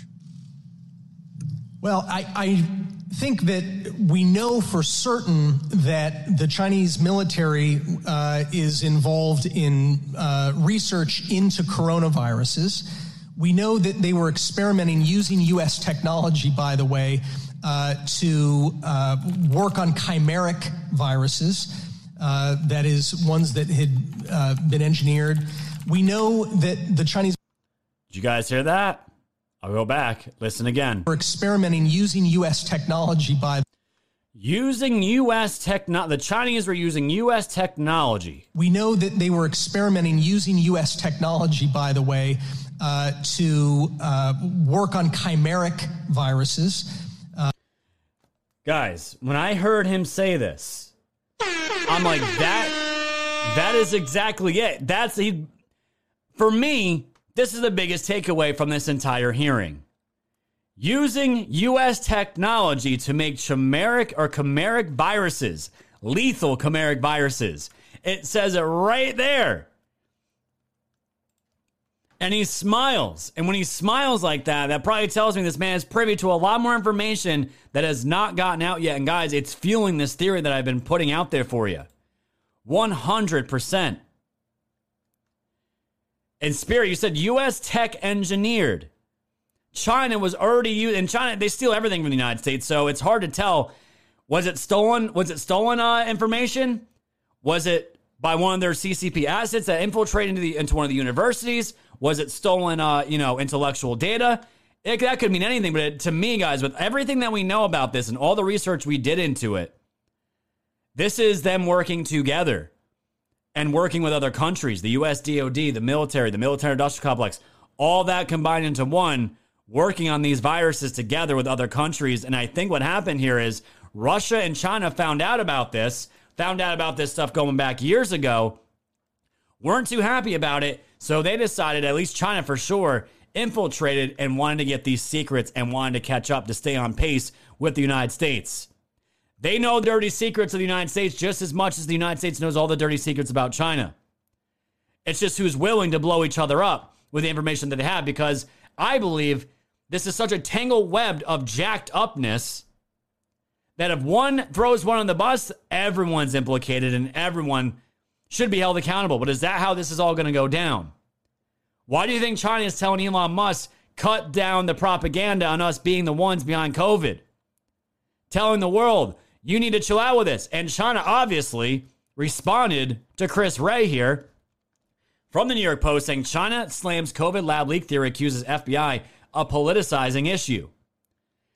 Well, I, I think that we know for certain that the Chinese military uh, is involved in uh, research into coronaviruses. We know that they were experimenting using U S technology, by the way, uh, to uh, work on chimeric viruses, uh, that is, ones that had uh, been engineered. We know that the Chinese... Did you guys hear that? I'll go back. Listen again. We're experimenting using U S technology by... Using U S technology. The Chinese were using U S technology. We know that they were experimenting using U S technology, by the way, uh, to uh, work on chimeric viruses. Uh, Guys, when I heard him say this, I'm like, that, that is exactly it. That's he. For me, this is the biggest takeaway from this entire hearing. Using U S technology to make chimeric or chimeric viruses, lethal chimeric viruses. It says it right there. And he smiles. And when he smiles like that, that probably tells me this man is privy to a lot more information that has not gotten out yet. And guys, it's fueling this theory that I've been putting out there for you. one hundred percent. And Spirit, you said U S tech engineered. China was already used, and China, they steal everything from the United States, so it's hard to tell. Was it stolen? Was it stolen uh, information? Was it by one of their C C P assets that infiltrated into, the, into one of the universities? Was it stolen, uh, you know, intellectual data? It, that could mean anything, but it, to me, guys, with everything that we know about this and all the research we did into it, this is them working together and working with other countries, the U S D O D, the military, the military-industrial complex, all that combined into one, working on these viruses together with other countries. And I think what happened here is Russia and China found out about this, found out about this stuff going back years ago, weren't too happy about it, so they decided, at least China for sure, infiltrated and wanted to get these secrets and wanted to catch up to stay on pace with the United States. They know dirty secrets of the United States just as much as the United States knows all the dirty secrets about China. It's just who's willing to blow each other up with the information that they have, because I believe this is such a tangled web of jacked upness that if one throws one on the bus, everyone's implicated and everyone should be held accountable. But is that how this is all going to go down? Why do you think China is telling Elon Musk, cut down the propaganda on us being the ones behind COVID? Telling the world, you need to chill out with this. And China obviously responded to Chris Wray here from the New York Post, saying China slams COVID lab leak theory, accuses F B I of politicizing issue.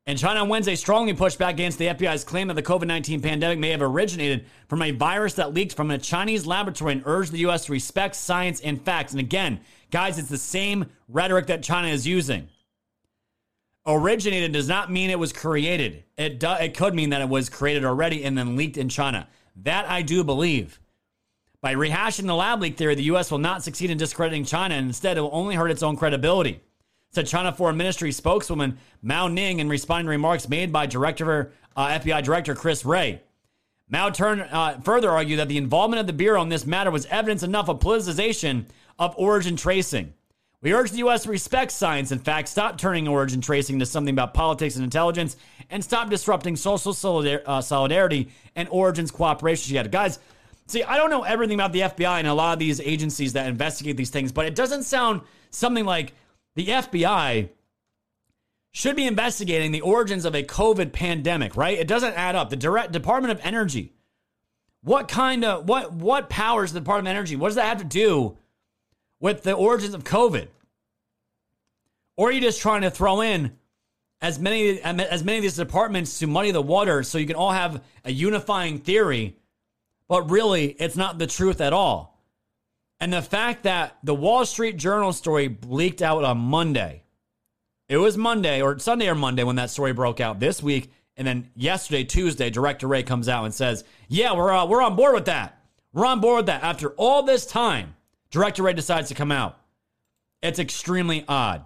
And China on Wednesday strongly pushed back against the F B I's claim that the COVID nineteen pandemic may have originated from a virus that leaked from a Chinese laboratory and urged the U S to respect science and facts. And again, guys, it's the same rhetoric that China is using. Originated does not mean it was created. It, do, it could mean that it was created already and then leaked in China. That I do believe. By rehashing the lab leak theory, the U S will not succeed in discrediting China, and instead it will only hurt its own credibility, said China Foreign Ministry spokeswoman Mao Ning in responding to remarks made by Director uh, F B I Director Chris Wray. Mao turned, uh, further argued that the involvement of the Bureau in this matter was evidence enough of politicization of origin tracing. We urge the U S to respect science and facts, stop turning origin tracing into something about politics and intelligence, and stop disrupting social solidar- uh, solidarity and origins cooperation. She added, guys, see, I don't know everything about the F B I and a lot of these agencies that investigate these things, but it doesn't sound something like the F B I should be investigating the origins of a COVID pandemic, right? It doesn't add up. The direct Department of Energy, what kind of, what, what powers the Department of Energy? What does that have to do with the origins of COVID? Or are you just trying to throw in as many, as many of these departments to muddy the water so you can all have a unifying theory, but really it's not the truth at all? And the fact that the Wall Street Journal story leaked out on Monday, it was Monday or Sunday or Monday when that story broke out this week. And then yesterday, Tuesday, Director Wray comes out and says, yeah, we're, uh, we're on board with that. We're on board with that. After all this time, Director Wray decides to come out. It's extremely odd.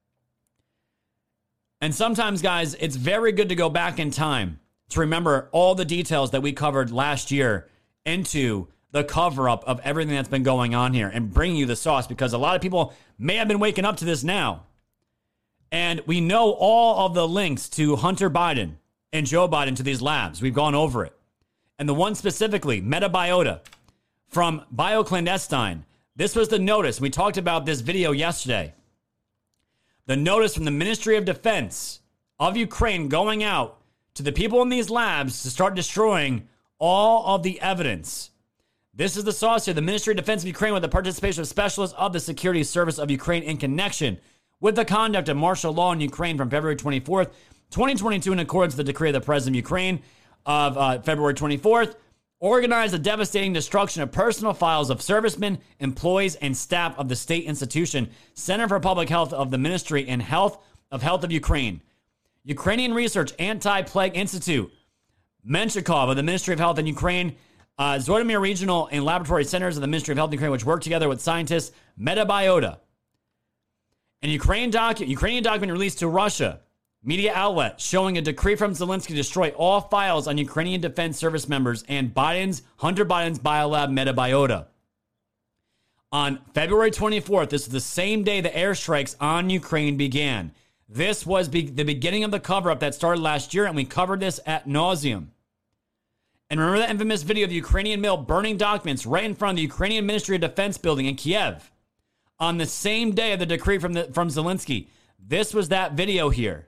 And sometimes, guys, it's very good to go back in time to remember all the details that we covered last year into the cover-up of everything that's been going on here and bringing you the sauce, because a lot of people may have been waking up to this now. And we know all of the links to Hunter Biden and Joe Biden to these labs. We've gone over it. And the one specifically, Metabiota from BioClandestine. This was the notice. We talked about this video yesterday. The notice from the Ministry of Defense of Ukraine going out to the people in these labs to start destroying all of the evidence. This is the sauce here. The Ministry of Defense of Ukraine, with the participation of specialists of the Security Service of Ukraine in connection with the conduct of martial law in Ukraine from February twenty-fourth, twenty twenty-two, in accordance with the decree of the President of Ukraine of uh, February twenty-fourth, organized the devastating destruction of personal files of servicemen, employees, and staff of the state institution, Center for Public Health of the Ministry and Health of Health of Ukraine. Ukrainian Research Anti-Plague Institute, Menshikov of the Ministry of Health in Ukraine, uh, Zhytomyr Regional and Laboratory Centers of the Ministry of Health in Ukraine, which work together with scientists, Metabiota. And Ukrainian, docu- Ukrainian document released to Russia, media outlet, showing a decree from Zelensky to destroy all files on Ukrainian Defense Service members and Biden's, Hunter Biden's biolab Metabiota. On February twenty-fourth, this is the same day the airstrikes on Ukraine began. This was be- the beginning of the cover-up that started last year, and we covered this ad nauseum. And remember that infamous video of the Ukrainian mill burning documents right in front of the Ukrainian Ministry of Defense building in Kiev on the same day of the decree from the, from Zelensky. This was that video here.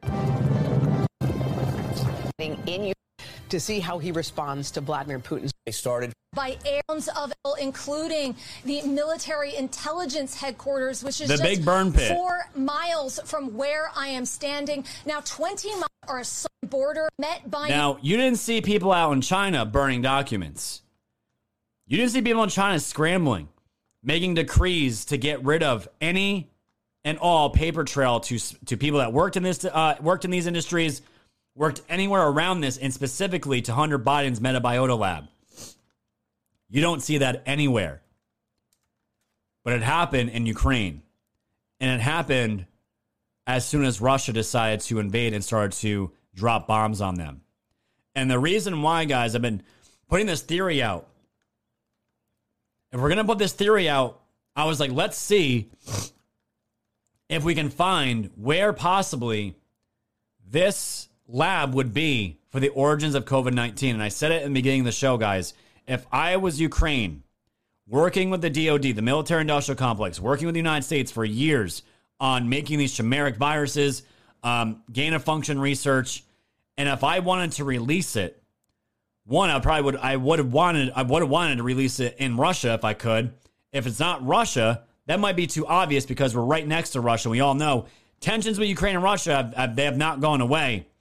In you to see how he responds to Vladimir Putin's. They started by airlines of including the military intelligence headquarters, which is the just big burn pit. four miles from where I am standing. Now, twenty miles are a southern border met by. Now, you didn't see people out in China burning documents. You didn't see people in China scrambling, making decrees to get rid of any and all paper trail to to people that worked in this uh, worked in these industries, worked anywhere around this, and specifically to Hunter Biden's Metabiota lab. You don't see that anywhere. But it happened in Ukraine. And it happened as soon as Russia decided to invade and started to drop bombs on them. And the reason why, guys, I've been putting this theory out. If we're going to put this theory out, I was like, let's see if we can find where possibly this lab would be for the origins of COVID nineteen. And I said it in the beginning of the show, guys. If I was Ukraine, working with the D O D, the military-industrial complex, working with the United States for years on making these chimeric viruses, um, gain-of-function research, and if I wanted to release it, one, I probably would. I would have wanted. I would have wanted to release it in Russia if I could. If it's not Russia, that might be too obvious because we're right next to Russia. We all know tensions with Ukraine and Russia have, have, they have not gone away.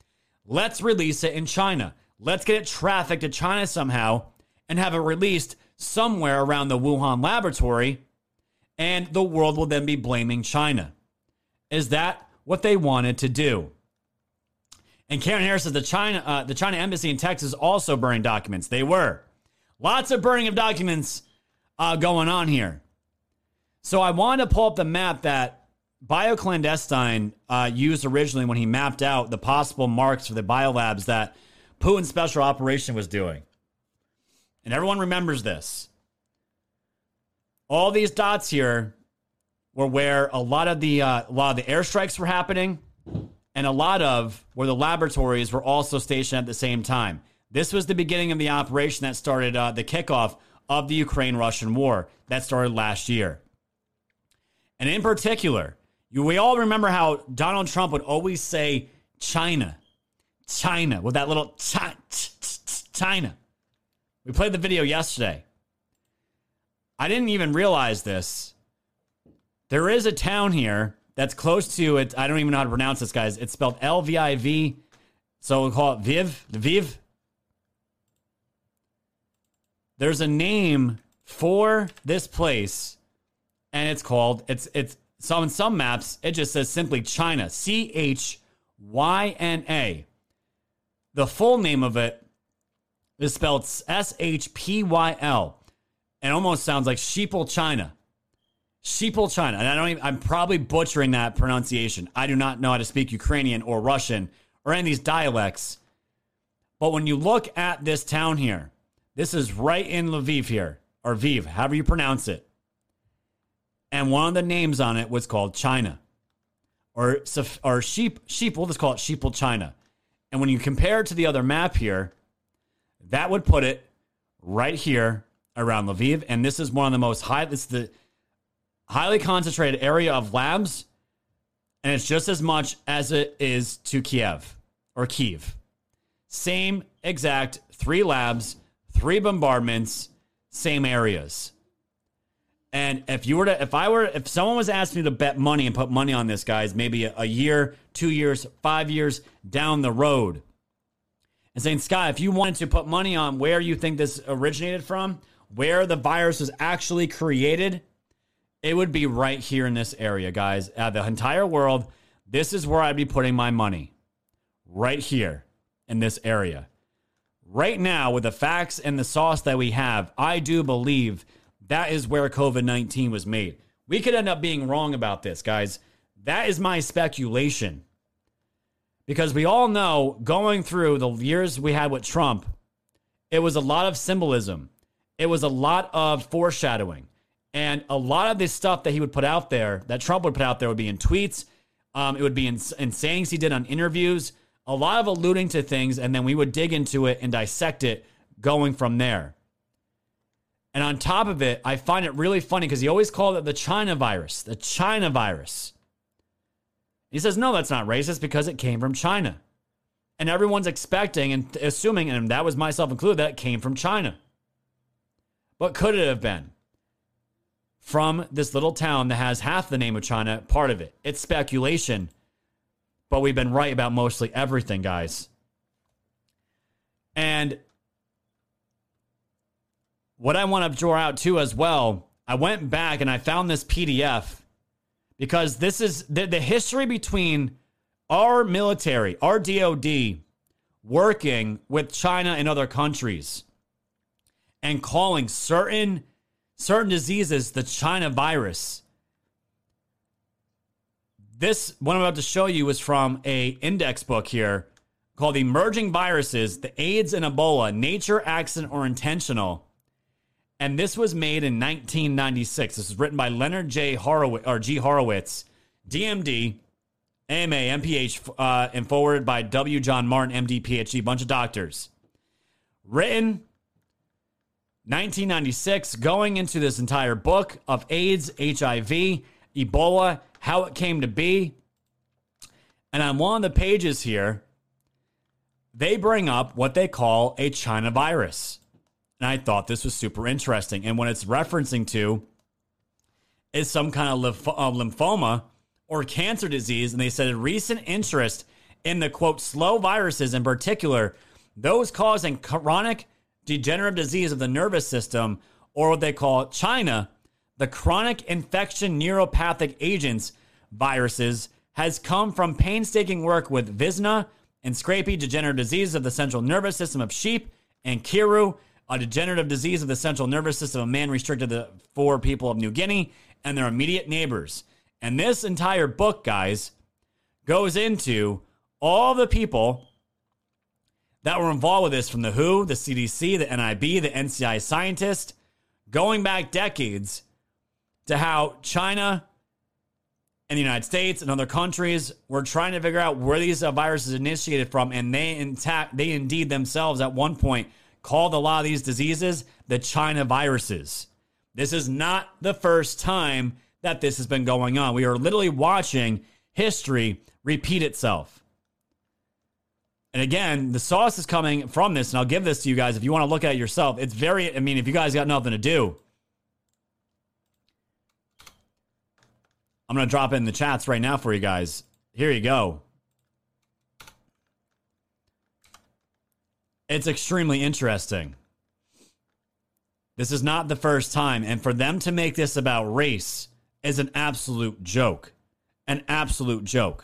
Let's release it in China. Let's get it trafficked to China somehow and have it released somewhere around the Wuhan laboratory, and the world will then be blaming China. Is that what they wanted to do? And Karen Harris says the China, uh, the China embassy in Texas also burning documents. They were. Lots of burning of documents uh, going on here. So I wanted to pull up the map that BioClandestine uh, used originally when he mapped out the possible marks for the biolabs that Putin's special operation was doing. And everyone remembers this. All these dots here were where a lot of the uh, a lot of the airstrikes were happening, and a lot of where the laboratories were also stationed at the same time. This was the beginning of the operation that started uh, the kickoff of the Ukraine-Russian war that started last year. And in particular, you, we all remember how Donald Trump would always say China, China, with that little chi- ch- ch- China. We played the video yesterday. I didn't even realize this. There is a town here that's close to it. I don't even know how to pronounce this, guys. It's spelled L V I V. So we'll call it Viv. Viv. There's a name for this place, and it's called, it's, it's, so on some maps, it just says simply China. C H Y N A. The full name of it is spelled S H P Y L. It almost sounds like Sheeple, China. Sheeple, China. And I don't even, I'm probably butchering that pronunciation. I do not know how to speak Ukrainian or Russian or any of these dialects. But when you look at this town here, this is right in Lviv here, or Viv, however you pronounce it. And one of the names on it was called China. Or, or sheep, sheep, we'll just call it Sheeple, China. And when you compare it to the other map here, that would put it right here around Lviv. And this is one of the most high, this is the highly concentrated area of labs. And it's just as much as it is to Kiev or Kyiv. Same exact three labs, three bombardments, same areas. And if you were to, if I were, if someone was asking me to bet money and put money on this, guys, maybe a, a year, two years, five years down the road, and saying, Sky, if you wanted to put money on where you think this originated from, where the virus was actually created, it would be right here in this area, guys. Uh, the entire world, this is where I'd be putting my money. Right here in this area. Right now, with the facts and the sauce that we have, I do believe that is where COVID nineteen was made. We could end up being wrong about this, guys. That is my speculation. Because we all know, going through the years we had with Trump, it was a lot of symbolism. It was a lot of foreshadowing. And a lot of this stuff that he would put out there, that Trump would put out there, would be in tweets. Um, it would be in, in sayings he did on interviews. A lot of alluding to things, and then we would dig into it and dissect it going from there. And on top of it, I find it really funny because he always called it the China virus, the China virus. He says, no, that's not racist because it came from China. And everyone's expecting and assuming, and that was myself included, that it came from China. But could it have been? From this little town that has half the name of China, part of it. It's speculation, but we've been right about mostly everything, guys. And what I want to draw out too as well, I went back and I found this P D F because this is the, the history between our military, our D O D, working with China and other countries and calling certain certain diseases the China virus. This, what I'm about to show you, is from a index book here called Emerging Viruses, the AIDS and Ebola, Nature, Accident, or Intentional. And this was made in nineteen ninety-six. This is written by Leonard J. Horowitz, or G. Horowitz, D M D, A M A, M P H, uh, and forwarded by W. John Martin, M D, P H D, bunch of doctors. Written nineteen ninety-six, going into this entire book of AIDS, H I V, Ebola, how it came to be. And on one of the pages here, they bring up what they call a China virus. And I thought this was super interesting. And what it's referencing to is some kind of lymphoma or cancer disease. And they said a recent interest in the, quote, slow viruses in particular, those causing chronic degenerative disease of the nervous system, or what they call China, the chronic infection neuropathic agents viruses, has come from painstaking work with Visna and Scrapie, degenerative disease of the central nervous system of sheep, and Kiru, a degenerative disease of the central nervous system of man restricted to four people of New Guinea and their immediate neighbors. And this entire book, guys, goes into all the people that were involved with this, from the W H O, the C D C, the N I B, the N C I scientists, going back decades to how China and the United States and other countries were trying to figure out where these uh, viruses initiated from, and they intact, they indeed themselves at one point called a lot of these diseases the China viruses. This is not the first time that this has been going on. We are literally watching history repeat itself. And again, the sauce is coming from this, and I'll give this to you guys if you want to look at it yourself. It's very, I mean, if you guys got nothing to do, I'm going to drop it in the chats right now for you guys. Here you go. It's extremely interesting. This is not the first time, and for them to make this about race is an absolute joke. An absolute joke.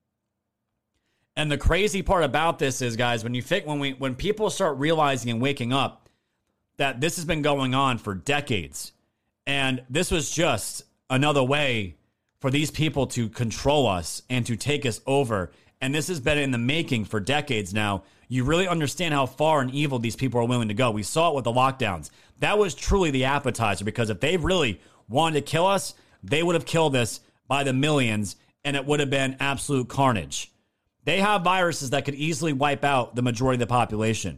And the crazy part about this is, guys, when you think when we when people start realizing and waking up that this has been going on for decades, and this was just another way for these people to control us and to take us over, and this has been in the making for decades now, you really understand how far and evil these people are willing to go. We saw it with the lockdowns. That was truly the appetizer, because if they really wanted to kill us, they would have killed us by the millions, and it would have been absolute carnage. They have viruses that could easily wipe out the majority of the population.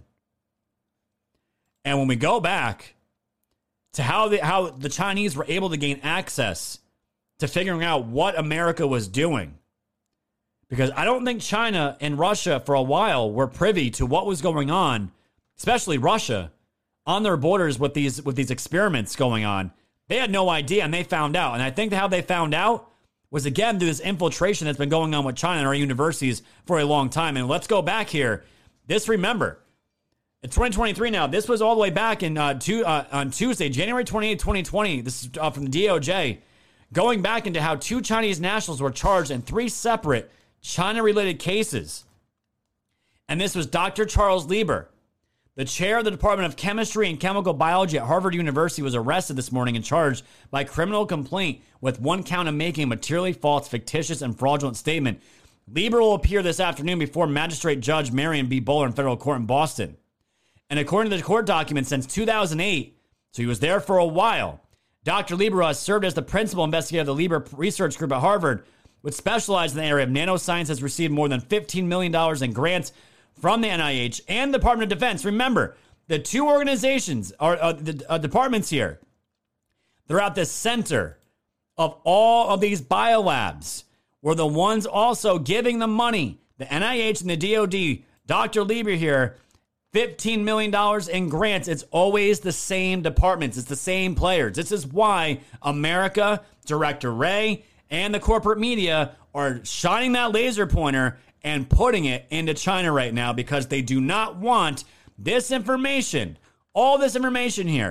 And when we go back to how the, how the Chinese were able to gain access to figuring out what America was doing, because I don't think China and Russia for a while were privy to what was going on, especially Russia, on their borders with these with these experiments going on. They had no idea, and they found out. And I think how they found out was, again, through this infiltration that's been going on with China in our universities for a long time. And let's go back here. This, remember, it's twenty twenty-three now. This was all the way back in uh, two, uh, on Tuesday, January twenty-eighth, twenty twenty. This is uh, from the D O J, going back into how two Chinese nationals were charged in three separate China-related cases. And this was Doctor Charles Lieber, the chair of the Department of Chemistry and Chemical Biology at Harvard University, was arrested this morning and charged by criminal complaint with one count of making a materially false, fictitious, and fraudulent statement. Lieber will appear this afternoon before Magistrate Judge Marion B. Bowler in federal court in Boston. And according to the court documents, since two thousand eight, so he was there for a while, Doctor Lieber has served as the principal investigator of the Lieber Research Group at Harvard, which specializes in the area of nanoscience, has received more than fifteen million dollars in grants from the N I H and the Department of Defense. Remember, the two organizations, are uh, the uh, departments here, they're at the center of all of these biolabs, were the ones also giving the money. The N I H and the D O D, Doctor Lieber here, fifteen million dollars in grants. It's always the same departments. It's the same players. This is why America, Director Wray, and the corporate media are shining that laser pointer and putting it into China right now, because they do not want this information, all this information here,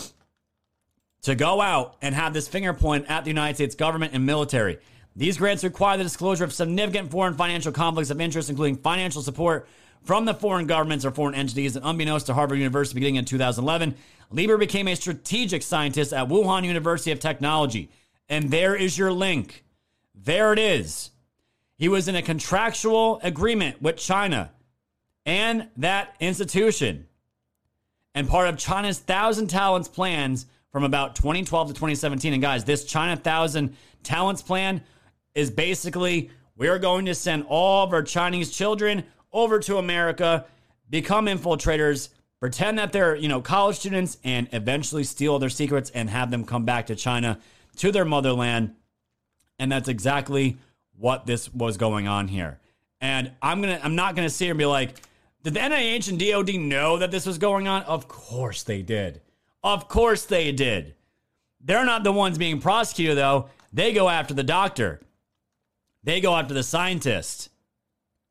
to go out and have this finger point at the United States government and military. These grants require the disclosure of significant foreign financial conflicts of interest, including financial support from the foreign governments or foreign entities. And unbeknownst to Harvard University beginning in two thousand eleven, Lieber became a strategic scientist at Wuhan University of Technology. And there is your link. There it is. He was in a contractual agreement with China and that institution, and part of China's Thousand Talents plans from about twenty twelve to twenty seventeen. And guys, this China Thousand Talents plan is basically, we are going to send all of our Chinese children over to America, become infiltrators, pretend that they're, you know, college students, and eventually steal their secrets and have them come back to China, to their motherland. And that's exactly what this was going on here. And I'm gonna, I'm not gonna sit here and be like, did the N I H and D O D know that this was going on? Of course they did. Of course they did. They're not the ones being prosecuted, though. They go after the doctor. They go after the scientist.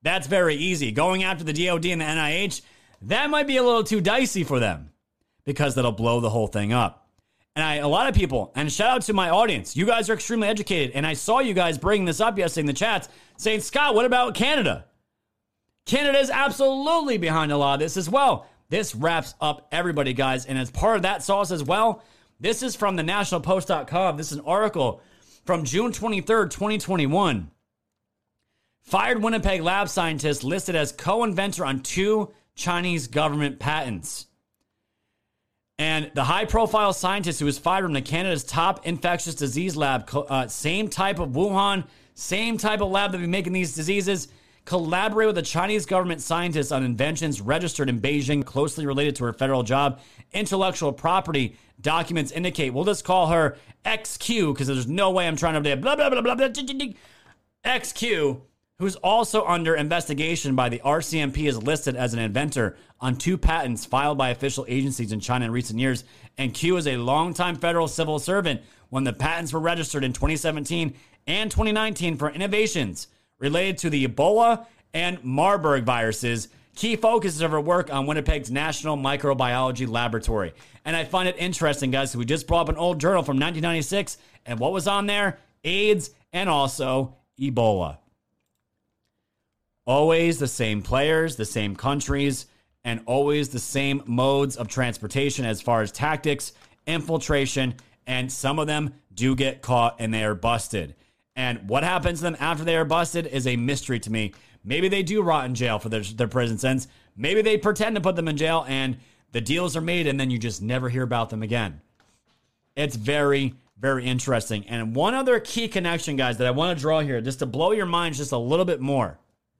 That's very easy. Going after the D O D and the N I H, that might be a little too dicey for them because that'll blow the whole thing up. And I, a lot of people, and shout out to my audience, you guys are extremely educated. And I saw you guys bringing this up yesterday in the chats saying, Scott, what about Canada? Canada is absolutely behind a lot of this as well. This wraps up everybody, guys. And as part of that sauce as well, this is from the national post dot com. This is an article from June twenty-third, twenty twenty-one. Fired Winnipeg lab scientist listed as co-inventor on two Chinese government patents. And the high-profile scientist who was fired from the Canada's top infectious disease lab, uh, same type of Wuhan, same type of lab that be making these diseases, collaborated with a Chinese government scientist on inventions registered in Beijing closely related to her federal job. Intellectual property documents indicate, we'll just call her X Q because there's no way I'm trying to blah, blah, blah, blah, blah, X Q, who's also under investigation by the R C M P, is listed as an inventor on two patents filed by official agencies in China in recent years. And Q is a longtime federal civil servant when the patents were registered in twenty seventeen and twenty nineteen for innovations related to the Ebola and Marburg viruses. Key focuses of her work on Winnipeg's National Microbiology Laboratory. And I find it interesting, guys, we just brought up an old journal from nineteen ninety-six, and what was on there? AIDS and also Ebola. Always the same players, the same countries, and always the same modes of transportation as far as tactics, infiltration, and some of them do get caught and they are busted. And what happens to them after they are busted is a mystery to me. Maybe they do rot in jail for their, their prison sentence. Maybe they pretend to put them in jail and the deals are made and then you just never hear about them again. It's very, very interesting. And one other key connection, guys, that I want to draw here, just to blow your minds just a little bit more.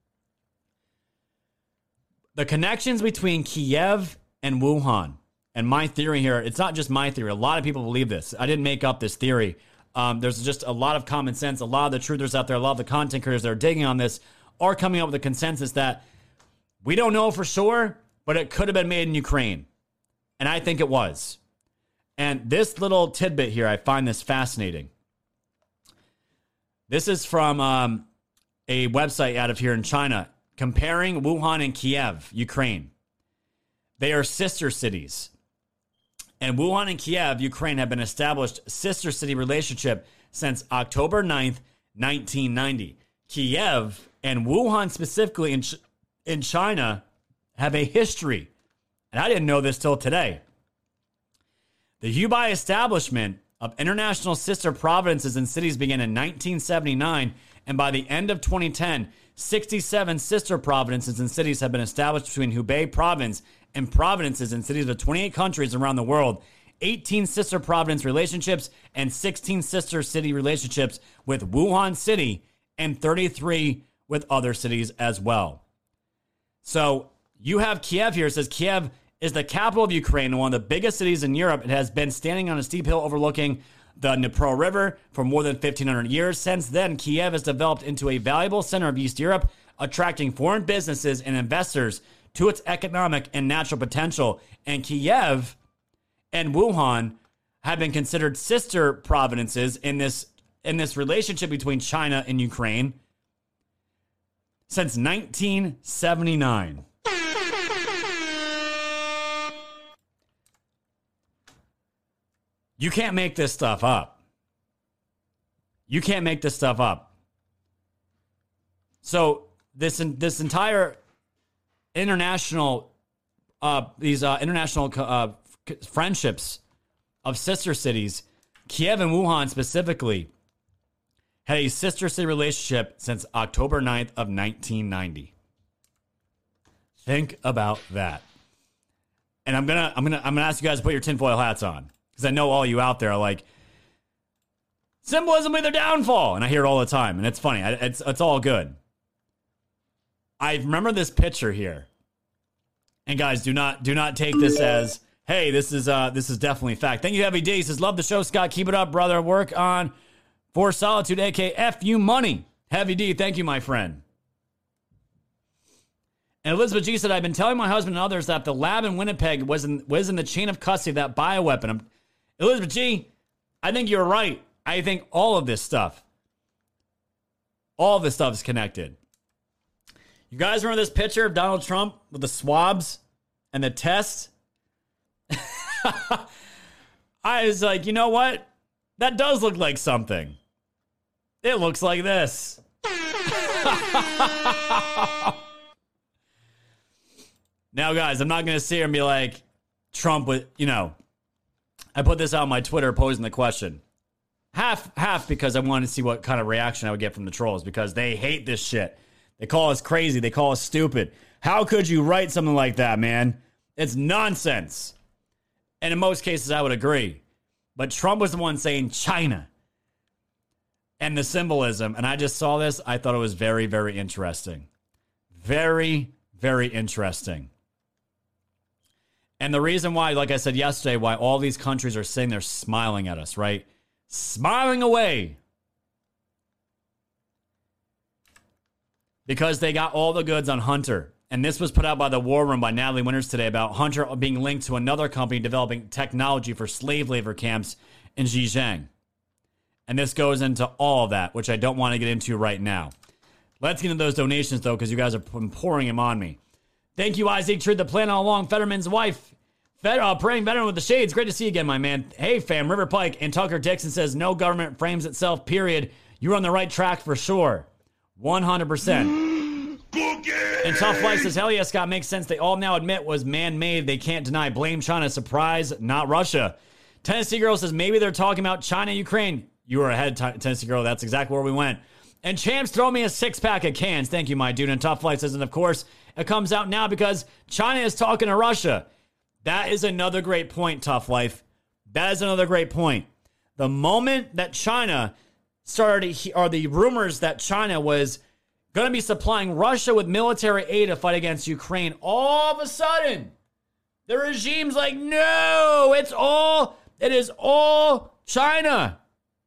The connections between Kiev and Wuhan. And my theory here, it's not just my theory. A lot of people believe this. I didn't make up this theory. Um, there's just a lot of common sense. A lot of the truthers out there, a lot of the content creators that are digging on this are coming up with a consensus that we don't know for sure, but it could have been made in Ukraine. And I think it was. And this little tidbit here, I find this fascinating. This is from um, a website out of here in China, comparing Wuhan and Kiev, Ukraine. They are sister cities. And Wuhan and Kiev, Ukraine, have been established sister city relationship since October ninth, nineteen ninety. Kiev and Wuhan specifically in, Ch- in China have a history. And I didn't know this till today. The Hubei establishment of international sister provinces and cities began in nineteen seventy-nine, and by the end of twenty ten, sixty-seven sister provinces and cities have been established between Hubei province and provinces and cities of twenty-eight countries around the world, eighteen sister province relationships, and sixteen sister city relationships with Wuhan City, and thirty-three with other cities as well. So you have Kiev here. It says Kiev is the capital of Ukraine and one of the biggest cities in Europe. It has been standing on a steep hill overlooking the Dnipro River for more than fifteen hundred years. Since then, Kiev has developed into a valuable center of East Europe, attracting foreign businesses and investors to its economic and natural potential. And Kiev and Wuhan have been considered sister provinces in this in this relationship between China and Ukraine since nineteen seventy-nine. You can't make this stuff up. You can't make this stuff up. So this this entire international, uh, these uh, international uh, friendships of sister cities, Kiev and Wuhan specifically, had a sister city relationship since October ninth of nineteen ninety. Think about that. And I'm gonna I'm gonna I'm gonna ask you guys to put your tinfoil hats on. Because I know all you out there are like, symbolism of their downfall. And I hear it all the time. And it's funny. It's, it's all good. I remember this picture here. And guys, do not do not take this as, hey, this is uh this is definitely fact. Thank you, Heavy D. He says, love the show, Scott. Keep it up, brother. Work on For Solitude, a k a. F you money. Heavy D, thank you, my friend. And Elizabeth G said, I've been telling my husband and others that the lab in Winnipeg was in, was in the chain of custody of that bioweapon. I'm, Elizabeth G, I think you're right. I think all of this stuff, all of this stuff is connected. You guys remember this picture of Donald Trump with the swabs and the test? I was like, you know what? That does look like something. It looks like this. Now, guys, I'm not going to sit here and be like, Trump with, you know, I put this out on my Twitter posing the question. Half, half because I wanted to see what kind of reaction I would get from the trolls because they hate this shit. They call us crazy. They call us stupid. How could you write something like that, man? It's nonsense. And in most cases, I would agree. But Trump was the one saying China. And the symbolism. And I just saw this. I thought it was very, very interesting. Very, very interesting. And the reason why, like I said yesterday, why all these countries are sitting there smiling at us, right? Smiling away. Because they got all the goods on Hunter. And this was put out by the War Room by Natalie Winters today about Hunter being linked to another company developing technology for slave labor camps in Xinjiang. And this goes into all of that, which I don't want to get into right now. Let's get into those donations, though, because you guys are pouring them on me. Thank you, Isaac Trud, the plan all along. Fetterman's wife. Fed, uh, praying veteran with the shades. Great to see you again, my man. Hey, fam, River Pike. And Tucker Dixon says, no government frames itself, period. You're on the right track for sure. one hundred percent. And Tough Life says, hell yeah, Scott, makes sense. They all now admit was man-made. They can't deny. Blame China. Surprise, not Russia. Tennessee Girl says, maybe they're talking about China, Ukraine. You were ahead, T- Tennessee Girl. That's exactly where we went. And Champs, throw me a six-pack of cans. Thank you, my dude. And Tough Life says, and of course, it comes out now because China is talking to Russia. That is another great point, Tough Life. That is another great point. The moment that China started, or the rumors that China was going to be supplying Russia with military aid to fight against Ukraine, all of a sudden, the regime's like, no, it's all, it is all China.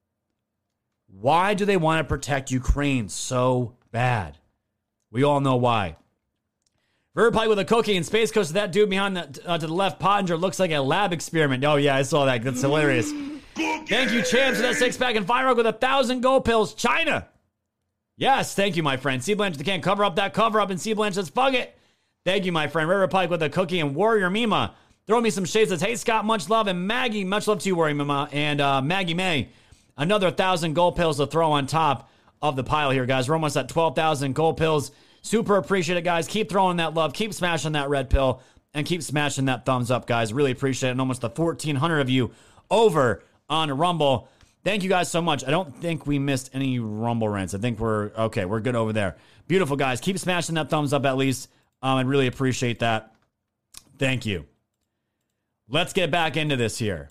Why do they want to protect Ukraine so bad? We all know why. Verpike with a cookie and Space Coast. That dude behind the, uh, to the left, Pottinger, looks like a lab experiment. Oh, yeah, I saw that. That's hilarious. Thank you, Champs, for that six-pack. And Fire with a thousand gold pills. China. Yes, thank you, my friend. Sea Blanche, they can't cover up that cover up. And Sea Blanche says, fuck it. Thank you, my friend. River Pike with a cookie and Warrior Mima. Throw me some shades. Says, hey, Scott, much love. And Maggie, much love to you, Warrior Mima. And uh, Maggie May, another thousand gold pills to throw on top of the pile here, guys. We're almost at twelve thousand gold pills. Super appreciate it, guys. Keep throwing that love. Keep smashing that red pill. And keep smashing that thumbs up, guys. Really appreciate it. And almost the fourteen hundred of you over on Rumble. Thank you guys so much. I don't think we missed any Rumble rants. I think we're okay. We're good over there. Beautiful, guys. Keep smashing that thumbs up at least. Um, I'd really appreciate that. Thank you. Let's get back into this here.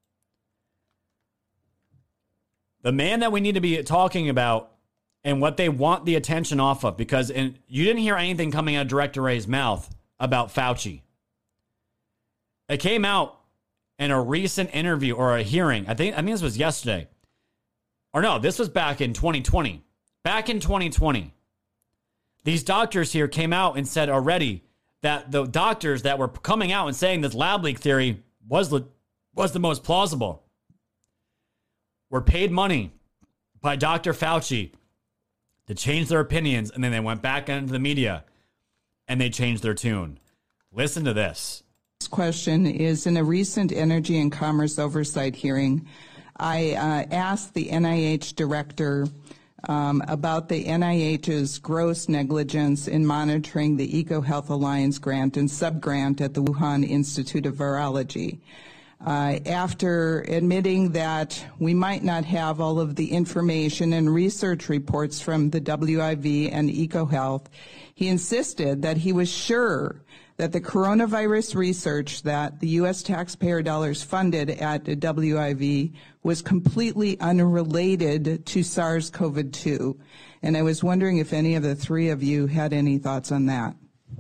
The man that we need to be talking about and what they want the attention off of, because and you didn't hear anything coming out of Director Ray's mouth about Fauci. It came out in a recent interview or a hearing. I think I think this was yesterday. Or no, this was back in twenty twenty. Back in twenty twenty. These doctors here came out and said already that the doctors that were coming out and saying this lab leak theory was the, was the most plausible were paid money by Doctor Fauci to change their opinions, and then they went back into the media and they changed their tune. Listen to this. This question is, in a recent Energy and Commerce Oversight hearing, I uh, asked the N I H director um, about the N I H's gross negligence in monitoring the EcoHealth Alliance grant and subgrant at the Wuhan Institute of Virology. Uh, after admitting that we might not have all of the information and research reports from the W I V and EcoHealth, he insisted that he was sure that the coronavirus research that the U S taxpayer dollars funded at the W I V was completely unrelated to SARS-C o V two. And I was wondering if any of the three of you had any thoughts on that.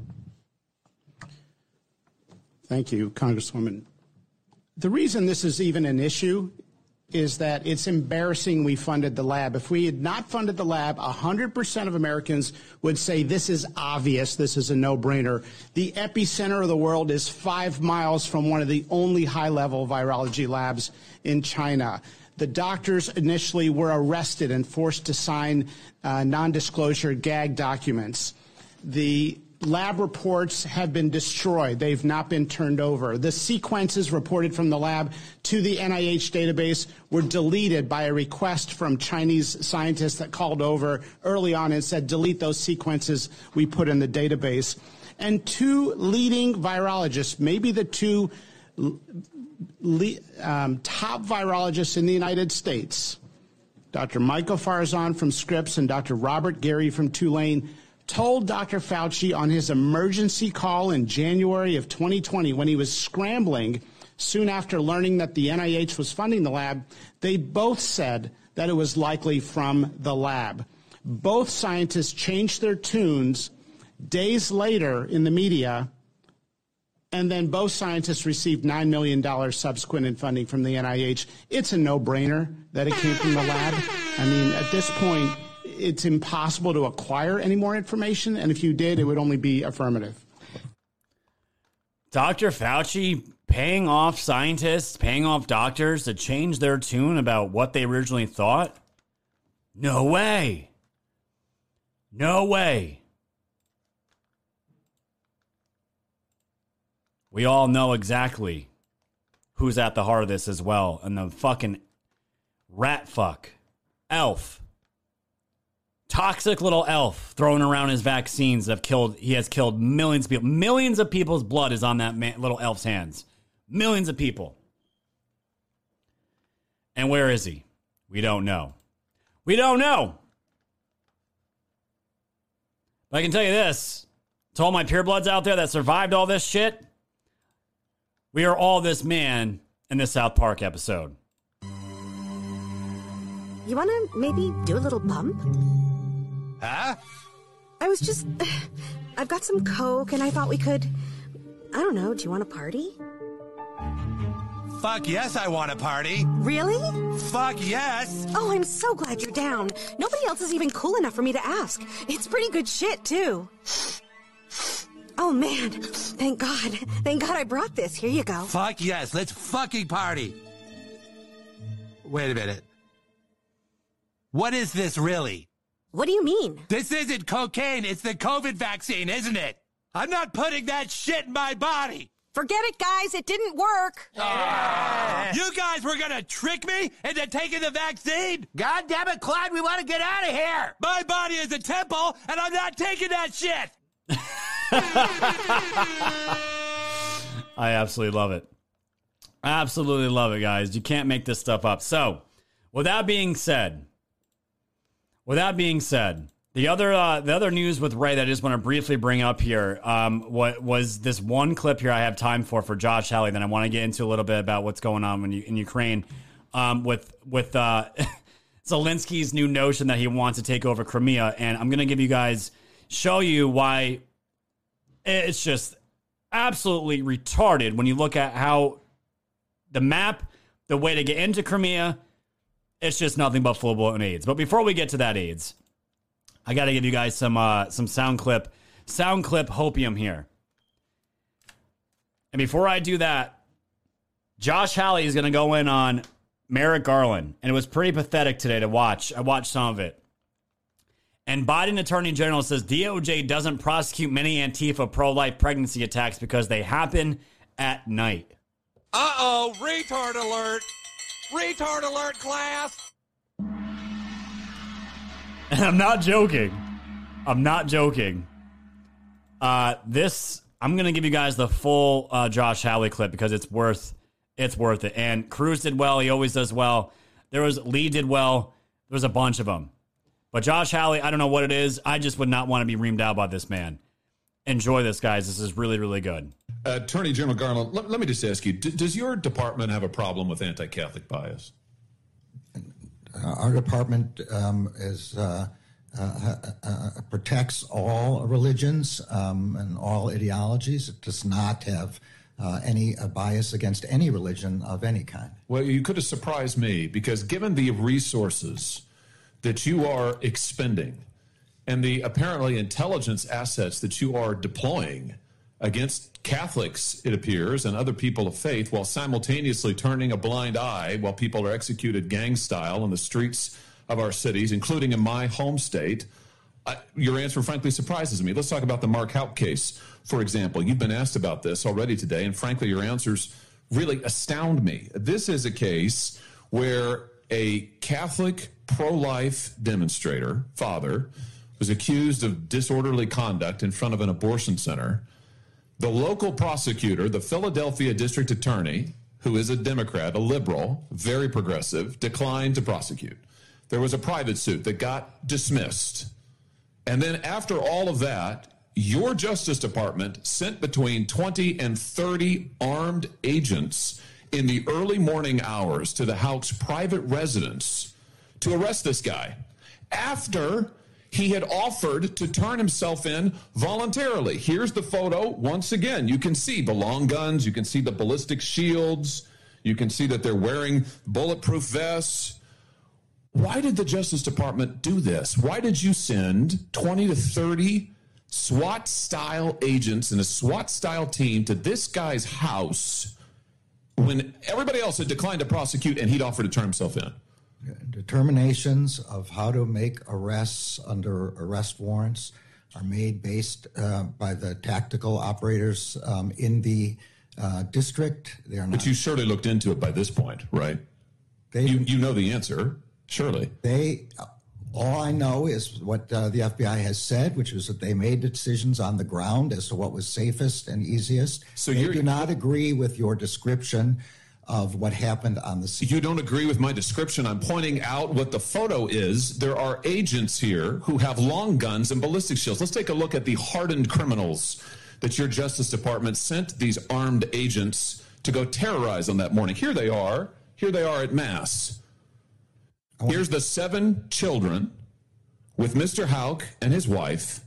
Thank you, Congresswoman. The reason this is even an issue is that it's embarrassing we funded the lab. If we had not funded the lab, one hundred percent of Americans would say this is obvious, this is a no-brainer. The epicenter of the world is five miles from one of the only high-level virology labs in China. The doctors initially were arrested and forced to sign uh, non-disclosure gag documents. The lab reports have been destroyed. They've not been turned over. The sequences reported from the lab to the N I H database were deleted by a request from Chinese scientists that called over early on and said, delete those sequences we put in the database. And two leading virologists, maybe the two le- um, top virologists in the United States, Doctor Michael Farzan from Scripps and Doctor Robert Gary from Tulane, told Doctor Fauci on his emergency call in January of twenty twenty, when he was scrambling soon after learning that the N I H was funding the lab, they both said that it was likely from the lab. Both scientists changed their tunes days later in the media, and then both scientists received nine million dollars subsequent in funding from the N I H. It's a no-brainer that it came from the lab. I mean, at this point, it's impossible to acquire any more information, and if you did, it would only be affirmative. Doctor Fauci paying off scientists, paying off doctors to change their tune about what they originally thought? No way. No way. We all know exactly who's at the heart of this as well, and the fucking rat fuck, elf. Toxic little elf throwing around his vaccines that have killed, he has killed millions of people. Millions of people's blood is on that man, little elf's hands. Millions of people. And where is he? We don't know. We don't know. But I can tell you this, to all my purebloods out there that survived all this shit, we are all this man in this South Park episode. You want to maybe do a little bump? Huh? I was just... I've got some Coke, and I thought we could... I don't know, do you want to party? Fuck yes, I want a party. Really? Fuck yes. Oh, I'm so glad you're down. Nobody else is even cool enough for me to ask. It's pretty good shit, too. Oh, man. Thank God. Thank God I brought this. Here you go. Fuck yes, let's fucking party. Wait a minute. What is this really? What do you mean? This isn't cocaine, it's the COVID vaccine, isn't it? I'm not putting that shit in my body. Forget it, guys. It didn't work. Uh, you guys were gonna trick me into taking the vaccine? God damn it, Clyde, we want to get out of here. My body is a temple, and I'm not taking that shit. I absolutely love it. Absolutely love it, guys. You can't make this stuff up. So, with that being said, with that being said, the other uh, the other news with Ray that I just want to briefly bring up here um, what was this one clip here I have time for for Josh Hawley. Then I want to get into a little bit about what's going on when you, in Ukraine um, with with uh, Zelensky's new notion that he wants to take over Crimea, and I'm going to give you guys show you why it's just absolutely retarded when you look at how the map, the way to get into Crimea, it's just nothing but full-blown AIDS. But before we get to that AIDS, I got to give you guys some uh, some sound clip, sound clip hopium here. And before I do that, Josh Hawley is going to go in on Merrick Garland, and it was pretty pathetic today to watch. I watched some of it. And Biden Attorney General says D O J doesn't prosecute many Antifa pro-life pregnancy attacks because they happen at night. Uh-oh, retard alert. Retard alert, class. And I'm not joking. I'm not joking. Uh, this, I'm going to give you guys the full uh, Josh Hawley clip because it's worth it's worth it. And Cruz did well. He always does well. There was, Lee did well. There was a bunch of them. But Josh Hawley, I don't know what it is. I just would not want to be reamed out by this man. Enjoy this, guys. This is really, really good. Uh, Attorney General Garland, let, let me just ask you, d- does your department have a problem with anti-Catholic bias? Uh, our department um, is uh, uh, uh, protects all religions um, and all ideologies. It does not have uh, any uh, bias against any religion of any kind. Well, you could have surprised me because given the resources that you are expending and the apparently intelligence assets that you are deploying against Catholics, it appears, and other people of faith, while simultaneously turning a blind eye while people are executed gang style in the streets of our cities, including in my home state, I, your answer frankly surprises me. Let's talk about the Mark Houck case, for example. You've been asked about this already today, and frankly, your answers really astound me. This is a case where a Catholic pro-life demonstrator, father, was accused of disorderly conduct in front of an abortion center. The local prosecutor, the Philadelphia district attorney, who is a Democrat, a liberal, very progressive, declined to prosecute. There was a private suit that got dismissed. And then after all of that, your Justice Department sent between twenty and thirty armed agents in the early morning hours to the Houck's private residence to arrest this guy after he had offered to turn himself in voluntarily. Here's the photo. Once again, you can see the long guns. You can see the ballistic shields. You can see that they're wearing bulletproof vests. Why did the Justice Department do this? Why did you send twenty to thirty SWAT-style agents and a SWAT-style team to this guy's house when everybody else had declined to prosecute and he'd offered to turn himself in? Determinations of how to make arrests under arrest warrants are made based uh, by the tactical operators um, in the uh, district. They are not. But you surely looked into it by this point, right? They, you, you know the answer, surely. They, all I know is what uh, the F B I has said, which is that they made decisions on the ground as to what was safest and easiest. So they you do not agree with your description of what happened on the scene. You don't agree with my description. I'm pointing out what the photo is. There are agents here who have long guns and ballistic shields. Let's take a look at the hardened criminals that your Justice Department sent these armed agents to go terrorize on that morning. Here they are. Here they are at Mass. Here's the seven children with Mister Houck and his wife.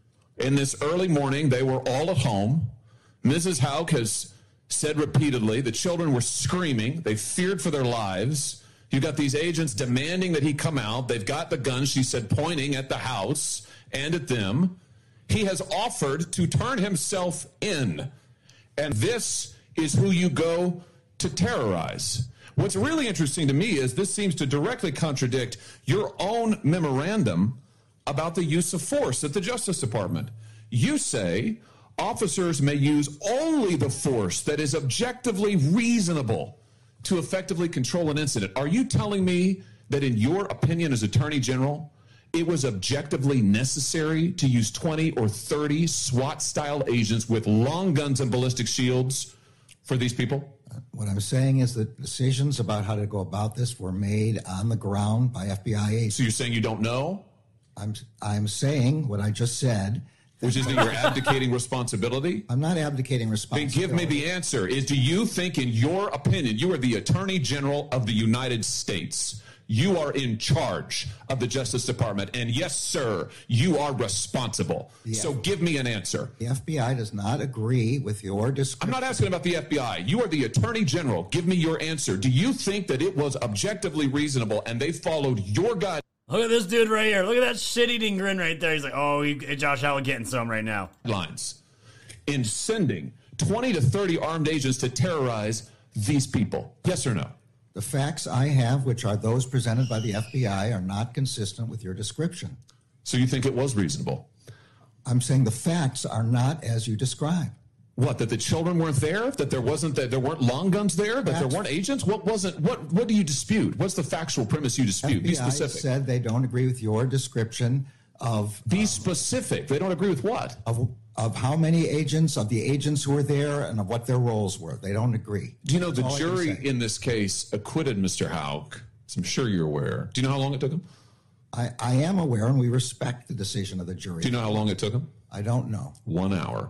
In this early morning, they were all at home. Missus Houck has said repeatedly the children were screaming. They feared for their lives. You got these agents demanding that he come out. They've got the guns, she said, pointing at the house and at them. He has offered to turn himself in. And this is who you go to terrorize. What's really interesting to me is this seems to directly contradict your own memorandum about the use of force at the Justice Department. You say officers may use only the force that is objectively reasonable to effectively control an incident. Are you telling me that in your opinion as Attorney General, it was objectively necessary to use twenty or thirty SWAT-style agents with long guns and ballistic shields for these people? What I'm saying is that decisions about how to go about this were made on the ground by F B I agents. So you're saying you don't know? I'm I'm saying what I just said. Which is that you're abdicating responsibility? I'm not abdicating responsibility. Then give me the answer. Is do you think, in your opinion, you are the Attorney General of the United States? You are in charge of the Justice Department. And yes, sir, you are responsible. Yeah. So give me an answer. The F B I does not agree with your description. I'm not asking about the F B I. You are the Attorney General. Give me your answer. Do you think that it was objectively reasonable and they followed your guide? Look at this dude right here. Look at that shit-eating grin right there. He's like, oh, he, Josh Allen getting some right now. Lines in sending twenty to thirty armed agents to terrorize these people. Yes or no? The facts I have, which are those presented by the F B I, are not consistent with your description. So you think it was reasonable? I'm saying the facts are not as you describe. What, that the children weren't there? That there wasn't, that there weren't long guns there? That Facts. there weren't agents? What wasn't, what What do you dispute? What's the factual premise you dispute? Be F B I specific. said they don't agree with your description of... Be um, specific. They don't agree with what? Of, of how many agents, of the agents who were there, and of what their roles were. They don't agree. Do you know That's the all I can jury say. in this case acquitted Mister Houck? I'm sure you're aware. Do you know how long it took him? I, I am aware, and we respect the decision of the jury. Do you know how long it took him? I don't know. One hour.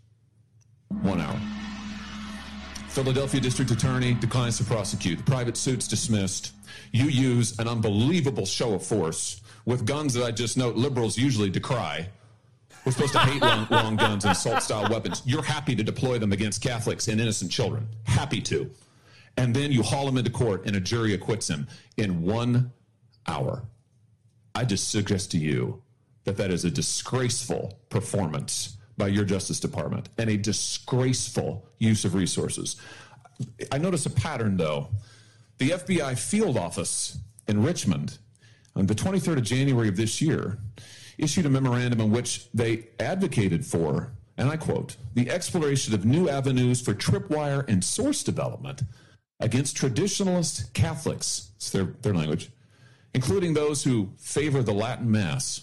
One hour. Philadelphia District Attorney declines to prosecute. The private suit's dismissed. You use an unbelievable show of force with guns that I just note liberals usually decry. We're supposed to hate long, long guns and assault-style weapons. You're happy to deploy them against Catholics and innocent children. Happy to. And then you haul him into court and a jury acquits him in one hour. I just suggest to you that that is a disgraceful performance by your Justice Department and a disgraceful use of resources. I notice a pattern, though. The F B I field office in Richmond on the twenty-third of January of this year issued a memorandum in which they advocated for, and I quote, the exploration of new avenues for tripwire and source development against traditionalist Catholics, it's their, their language, including those who favor the Latin Mass.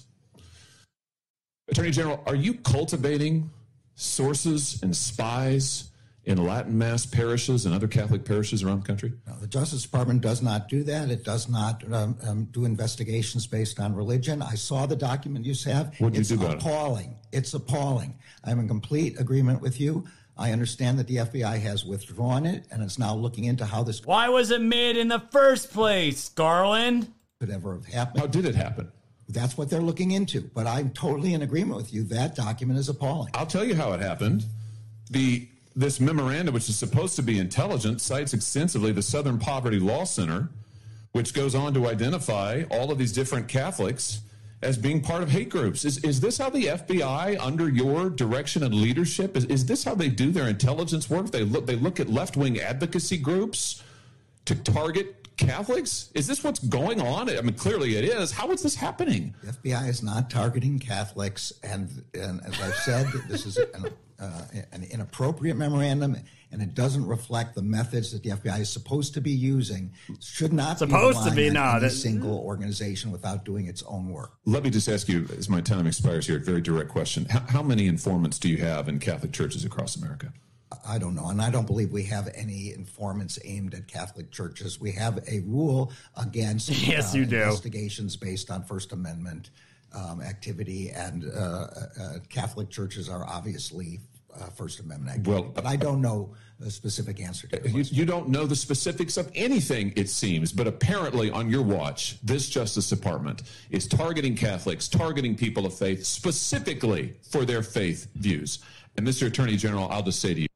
Attorney General, are you cultivating sources and spies in Latin Mass parishes and other Catholic parishes around the country? No, the Justice Department does not do that. It does not um, um, do investigations based on religion. I saw the document you have. What did it's you do about appalling. It? It's appalling. I'm in complete agreement with you. I understand that the F B I has withdrawn it, and it's now looking into how this... Why was it made in the first place, Garland? ...could ever have happened. How did it happen? That's what they're looking into. But I'm totally in agreement with you. That document is appalling. I'll tell you how it happened. The This memorandum, which is supposed to be intelligent, cites extensively the Southern Poverty Law Center, which goes on to identify all of these different Catholics as being part of hate groups. Is is this how the F B I, under your direction and leadership, is, is this how they do their intelligence work? They look they look at left-wing advocacy groups to target Catholics? Is this what's going on? I mean, clearly it is. How is this happening? The F B I is not targeting Catholics, and, and as I've said, this is an, uh, an inappropriate memorandum, and it doesn't reflect the methods that the F B I is supposed to be using. It should not supposed be to be on no, any that, single organization without doing its own work. Let me just ask you, as my time expires here, a very direct question. How, how many informants do you have in Catholic churches across America? I don't know, and I don't believe we have any informants aimed at Catholic churches. We have a rule against yes, uh, you do. investigations based on First Amendment um, activity, and uh, uh, Catholic churches are obviously uh, First Amendment activity. Well, but I don't know the specific answer to you. You don't know the specifics of anything, it seems, but apparently on your watch, this Justice Department is targeting Catholics, targeting people of faith, specifically for their faith views. And Mister Attorney General, I'll just say to you,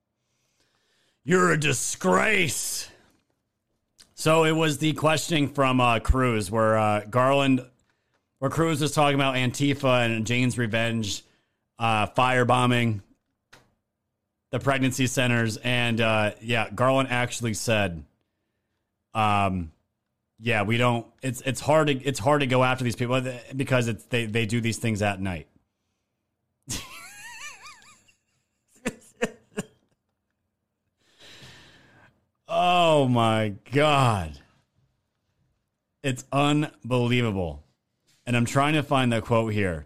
you're a disgrace. So it was the questioning from uh, Cruz where uh, Garland, where Cruz was talking about Antifa and Jane's Revenge, uh, firebombing the pregnancy centers. And uh, yeah, Garland actually said, um, yeah, we don't, it's, it's hard to, it's hard to go after these people because it's, they, they do these things at night. Oh my God. It's unbelievable. And I'm trying to find the quote here.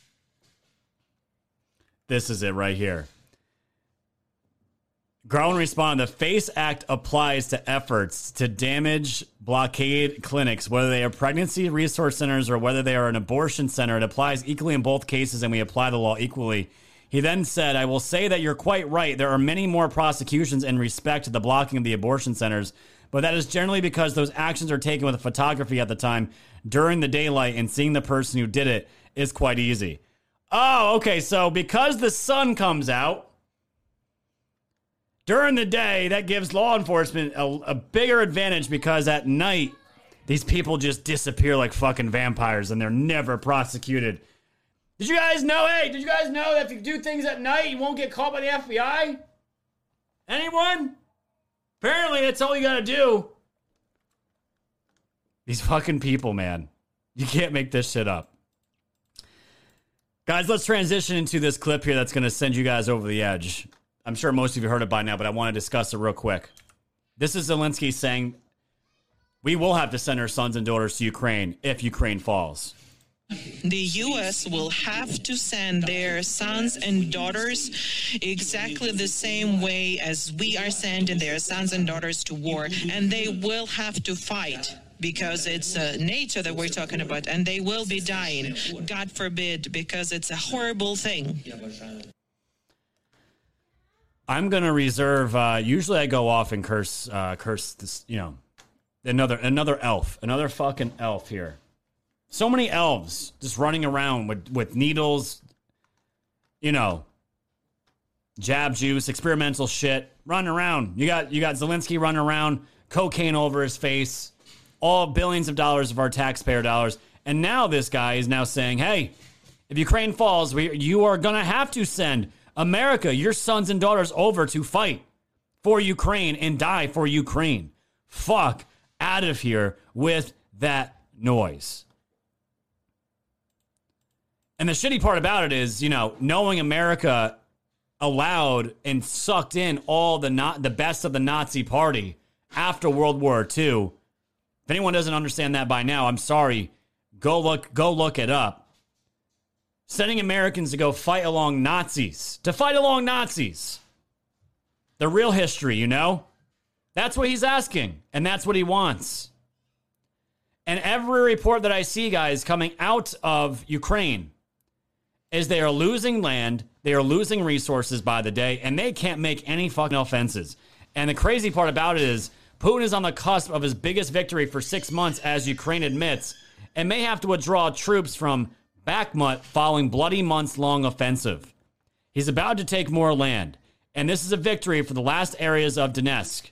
This is it right here. Garland responded, the FACE Act applies to efforts to damage blockade clinics, whether they are pregnancy resource centers or whether they are an abortion center. It applies equally in both cases, and we apply the law equally. He then said, I will say that you're quite right. There are many more prosecutions in respect to the blocking of the abortion centers, but that is generally because those actions are taken with photography at the time during the daylight, and seeing the person who did it is quite easy. Oh, okay, so because the sun comes out during the day, that gives law enforcement a, a bigger advantage because at night, these people just disappear like fucking vampires and they're never prosecuted. Did you guys know, hey, did you guys know that if you do things at night, you won't get caught by the F B I? Anyone? Apparently, that's all you gotta do. These fucking people, man. You can't make this shit up. Guys, let's transition into this clip here that's gonna send you guys over the edge. I'm sure most of you heard it by now, but I want to discuss it real quick. This is Zelensky saying, we will have to send our sons and daughters to Ukraine if Ukraine falls. The U S will have to send their sons and daughters exactly the same way as we are sending their sons and daughters to war, and they will have to fight because it's uh, NATO that we're talking about, and they will be dying, God forbid, because it's a horrible thing. I'm going to reserve, uh, usually I go off and curse, uh, curse this, you know, another, another elf, another fucking elf here. So many elves just running around with, with needles, you know, jab juice, experimental shit, running around. You got you got Zelensky running around, cocaine over his face, all billions of dollars of our taxpayer dollars. And now this guy is now saying, hey, if Ukraine falls, we, you are going to have to send America, your sons and daughters, over to fight for Ukraine and die for Ukraine. Fuck out of here with that noise. And the shitty part about it is, you know, knowing America allowed and sucked in all the not the best of the Nazi party after World War Two. If anyone doesn't understand that by now, I'm sorry. Go look, go look it up. Sending Americans to go fight along Nazis, to fight along Nazis. The real history, you know? That's what he's asking, and that's what he wants. And every report that I see, guys, coming out of Ukraine is they are losing land, they are losing resources by the day, and they can't make any fucking offenses. And the crazy part about it is Putin is on the cusp of his biggest victory for six months, as Ukraine admits, and may have to withdraw troops from Bakhmut following bloody months-long offensive. He's about to take more land, and this is a victory for the last areas of Donetsk.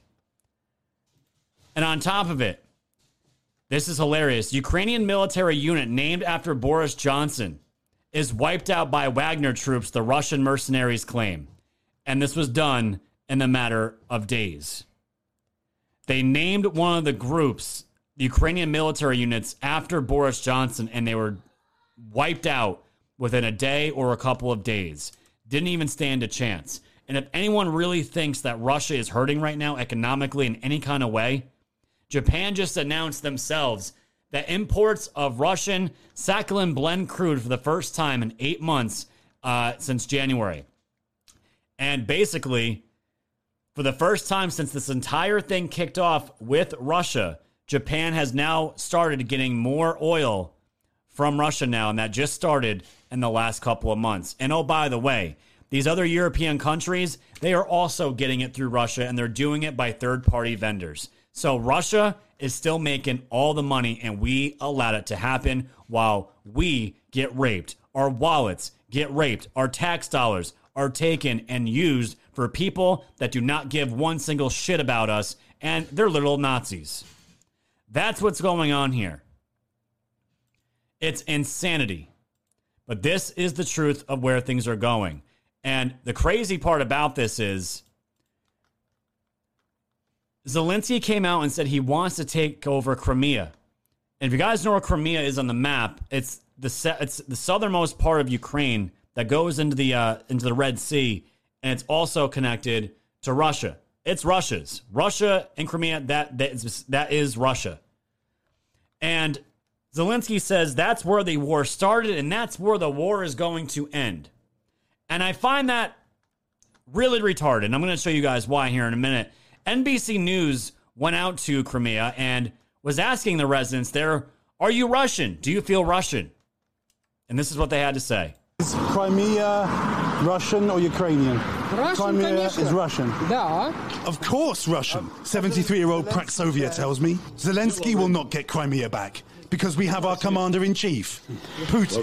And on top of it, this is hilarious. Ukrainian military unit named after Boris Johnson is wiped out by Wagner troops, the Russian mercenaries claim. And this was done in a matter of days. They named one of the groups, the Ukrainian military units, after Boris Johnson, and they were wiped out within a day or a couple of days. Didn't even stand a chance. And if anyone really thinks that Russia is hurting right now economically in any kind of way, Japan just announced themselves that imports of Russian Sakhalin blend crude for the first time in eight months uh, since January. And basically, for the first time since this entire thing kicked off with Russia, Japan has now started getting more oil from Russia now, and that just started in the last couple of months. And oh, by the way, these other European countries, they are also getting it through Russia, and they're doing it by third-party vendors. So Russia is still making all the money, and we allowed it to happen while we get raped. Our wallets get raped. Our tax dollars are taken and used for people that do not give one single shit about us, and they're little Nazis. That's what's going on here. It's insanity. But this is the truth of where things are going. And the crazy part about this is Zelensky came out and said he wants to take over Crimea. And if you guys know where Crimea is on the map, it's the it's the southernmost part of Ukraine that goes into the uh, into the Red Sea, and it's also connected to Russia. It's Russia's. Russia and Crimea, that that is, that is Russia. And Zelensky says that's where the war started, and that's where the war is going to end. And I find that really retarded. And I'm going to show you guys why here in a minute. N B C News went out to Crimea and was asking the residents there, are you Russian? Do you feel Russian? And this is what they had to say. Is Crimea Russian or Ukrainian? Russian, Crimea конечно. is Russian. Да. Of course Russian. seventy-three-year-old Praxovia tells me. Zelensky will not get Crimea back because we have our commander-in-chief, Putin.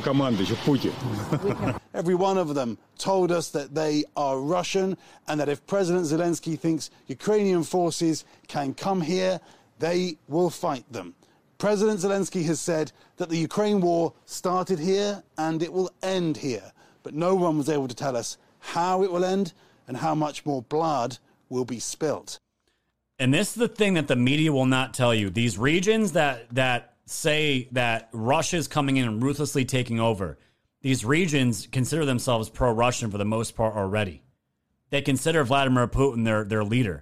Every one of them told us that they are Russian and that if President Zelensky thinks Ukrainian forces can come here, they will fight them. President Zelensky has said that the Ukraine war started here and it will end here. But no one was able to tell us how it will end and how much more blood will be spilt. And this is the thing that the media will not tell you. These regions that that say that Russia's coming in and ruthlessly taking over, these regions consider themselves pro-Russian for the most part already. They consider Vladimir Putin their, their leader.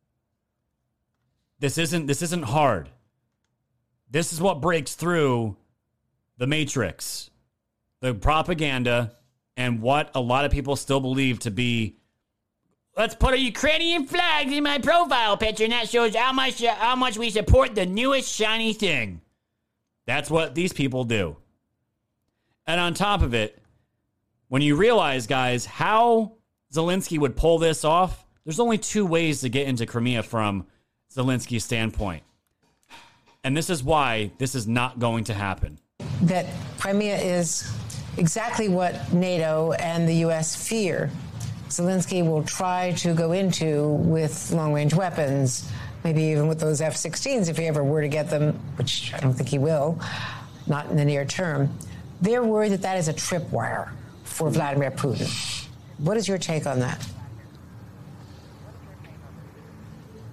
This isn't this isn't hard. This is what breaks through the matrix, the propaganda, and what a lot of people still believe to be, let's put a Ukrainian flag in my profile picture, and that shows how much how much we support the newest shiny thing. That's what these people do. And on top of it, when you realize, guys, how Zelensky would pull this off, there's only two ways to get into Crimea from Zelensky's standpoint. And this is why this is not going to happen. That Crimea is exactly what NATO and the U S fear. Zelensky will try to go into with long-range weapons, maybe even with those F sixteens if he ever were to get them, which I don't think he will, not in the near term. They're worried that that is a tripwire for Vladimir Putin. What is your take on that?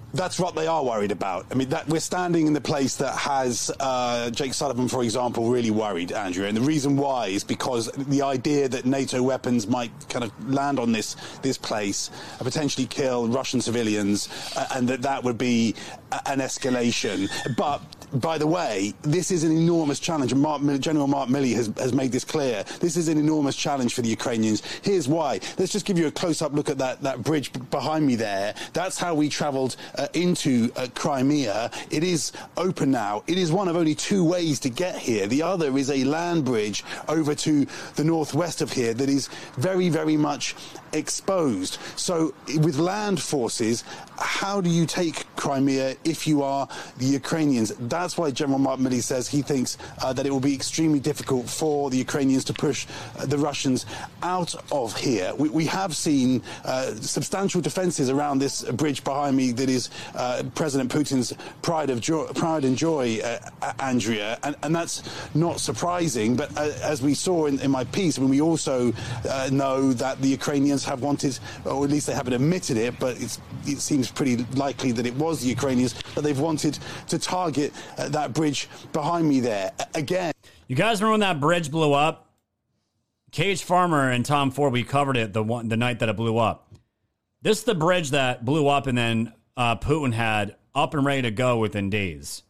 That's what they are worried about. I mean, that we're standing in the place that has uh, Jake Sullivan, for example, really worried, Andrew. And the reason why is because the idea that NATO weapons might kind of land on this this place, uh, potentially kill Russian civilians, uh, and that that would be a- an escalation. But by the way, this is an enormous challenge, and Mark, General Mark Milley has, has made this clear. This is an enormous challenge for the Ukrainians. Here's why. Let's just give you a close-up look at that, that bridge behind me there. That's how we travelled uh, into uh, Crimea. It is open now. It is one of only two ways to get here. The other is a land bridge over to the northwest of here that is very, very much exposed. So with land forces, how do you take Crimea if you are the Ukrainians? That's why General Mark Milley says he thinks uh, that it will be extremely difficult for the Ukrainians to push uh, the Russians out of here. We, we have seen uh, substantial defences around this bridge behind me that is uh, President Putin's pride of joy, pride and joy, uh, Andrea, and, and that's not surprising. But uh, as we saw in, in my piece, I mean, we also uh, know that the Ukrainians have wanted, or at least they haven't admitted it, but it's, it seems pretty likely that it was the Ukrainians, that they've wanted to target uh, that bridge behind me there. Again. You guys remember when that bridge blew up? Cage Farmer and Tom Ford, we covered it the one the night that it blew up. This is the bridge that blew up and then uh, Putin had up and ready to go within days.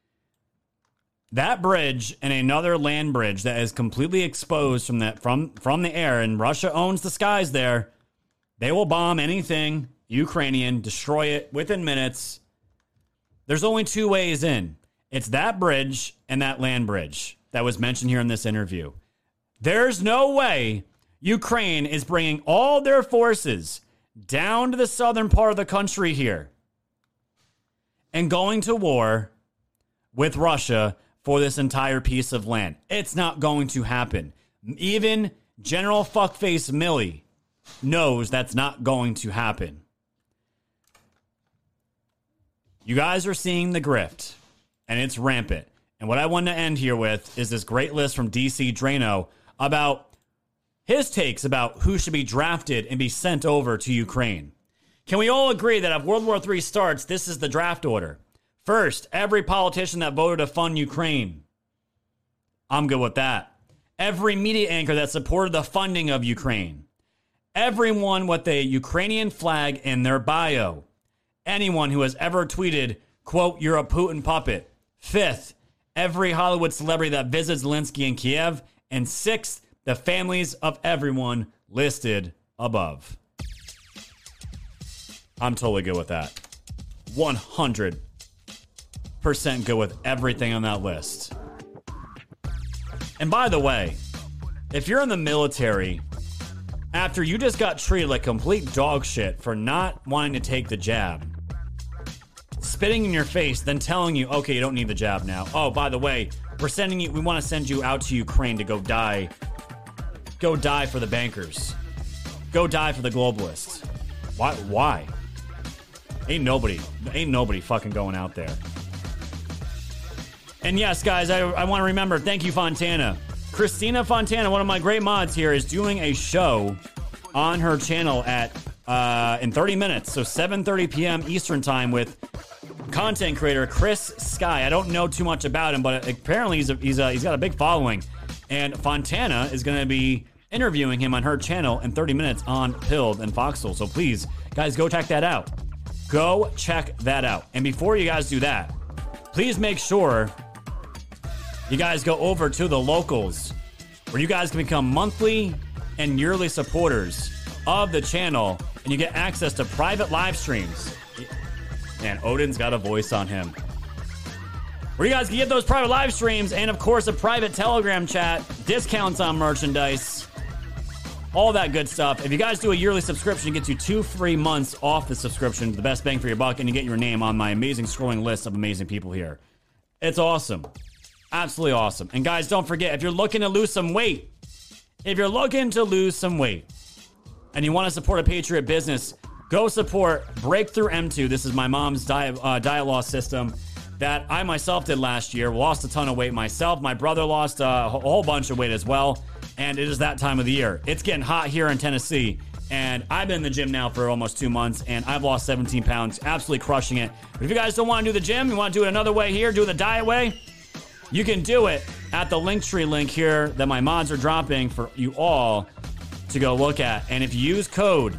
That bridge and another land bridge that is completely exposed from the, from, from the air, and Russia owns the skies there. They will bomb anything Ukrainian, destroy it within minutes. There's only two ways in. It's that bridge and that land bridge that was mentioned here in this interview. There's no way Ukraine is bringing all their forces down to the southern part of the country here and going to war with Russia for this entire piece of land. It's not going to happen. Even General Fuckface Milley knows that's not going to happen. You guys are seeing the grift, and it's rampant. And what I want to end here with is this great list from D C Drano about his takes about who should be drafted and be sent over to Ukraine. Can we all agree that if World War Three starts, this is the draft order? First, every politician that voted to fund Ukraine. I'm good with that. Every media anchor that supported the funding of Ukraine. Everyone with a Ukrainian flag in their bio. Anyone who has ever tweeted, quote, "You're a Putin puppet." Fifth, every Hollywood celebrity that visits Zelensky in Kiev. And sixth, the families of everyone listed above. I'm totally good with that. one hundred percent good with everything on that list. And by the way, if you're in the military, after you just got treated like complete dog shit for not wanting to take the jab, spitting in your face, then telling you, okay, you don't need the jab now. Oh, by the way, we're sending you, we want to send you out to Ukraine to go die. Go die for the bankers. Go die for the globalists. Why? Why? Ain't nobody, ain't nobody fucking going out there. And yes, guys, I, I want to remember, thank you, Fontana. Christina Fontana, one of my great mods here, is doing a show on her channel at uh, in thirty minutes, so seven thirty p.m. Eastern time with content creator Chris Sky. I don't know too much about him, but apparently he's a, he's a, he's got a big following. And Fontana is going to be interviewing him on her channel in thirty minutes on Pilled and Foxhole. So please, guys, go check that out. Go check that out. And before you guys do that, please make sure you guys go over to the locals, where you guys can become monthly and yearly supporters of the channel, and you get access to private live streams. Man, Odin's got a voice on him. Where you guys can get those private live streams, and of course a private Telegram chat, discounts on merchandise, all that good stuff. If you guys do a yearly subscription, it gets you two free months off the subscription, the best bang for your buck, and you get your name on my amazing scrolling list of amazing people here. It's awesome. Absolutely awesome. And guys, don't forget, if you're looking to lose some weight, if you're looking to lose some weight and you want to support a Patriot business, go support Breakthrough M two. This is my mom's diet, uh, diet loss system that I myself did last year. Lost a ton of weight myself. My brother lost a whole bunch of weight as well. And it is that time of the year. It's getting hot here in Tennessee. And I've been in the gym now for almost two months, and I've lost seventeen pounds, absolutely crushing it. But if you guys don't want to do the gym, you want to do it another way here, do it the diet way, you can do it at the Linktree link here that my mods are dropping for you all to go look at. And if you use code,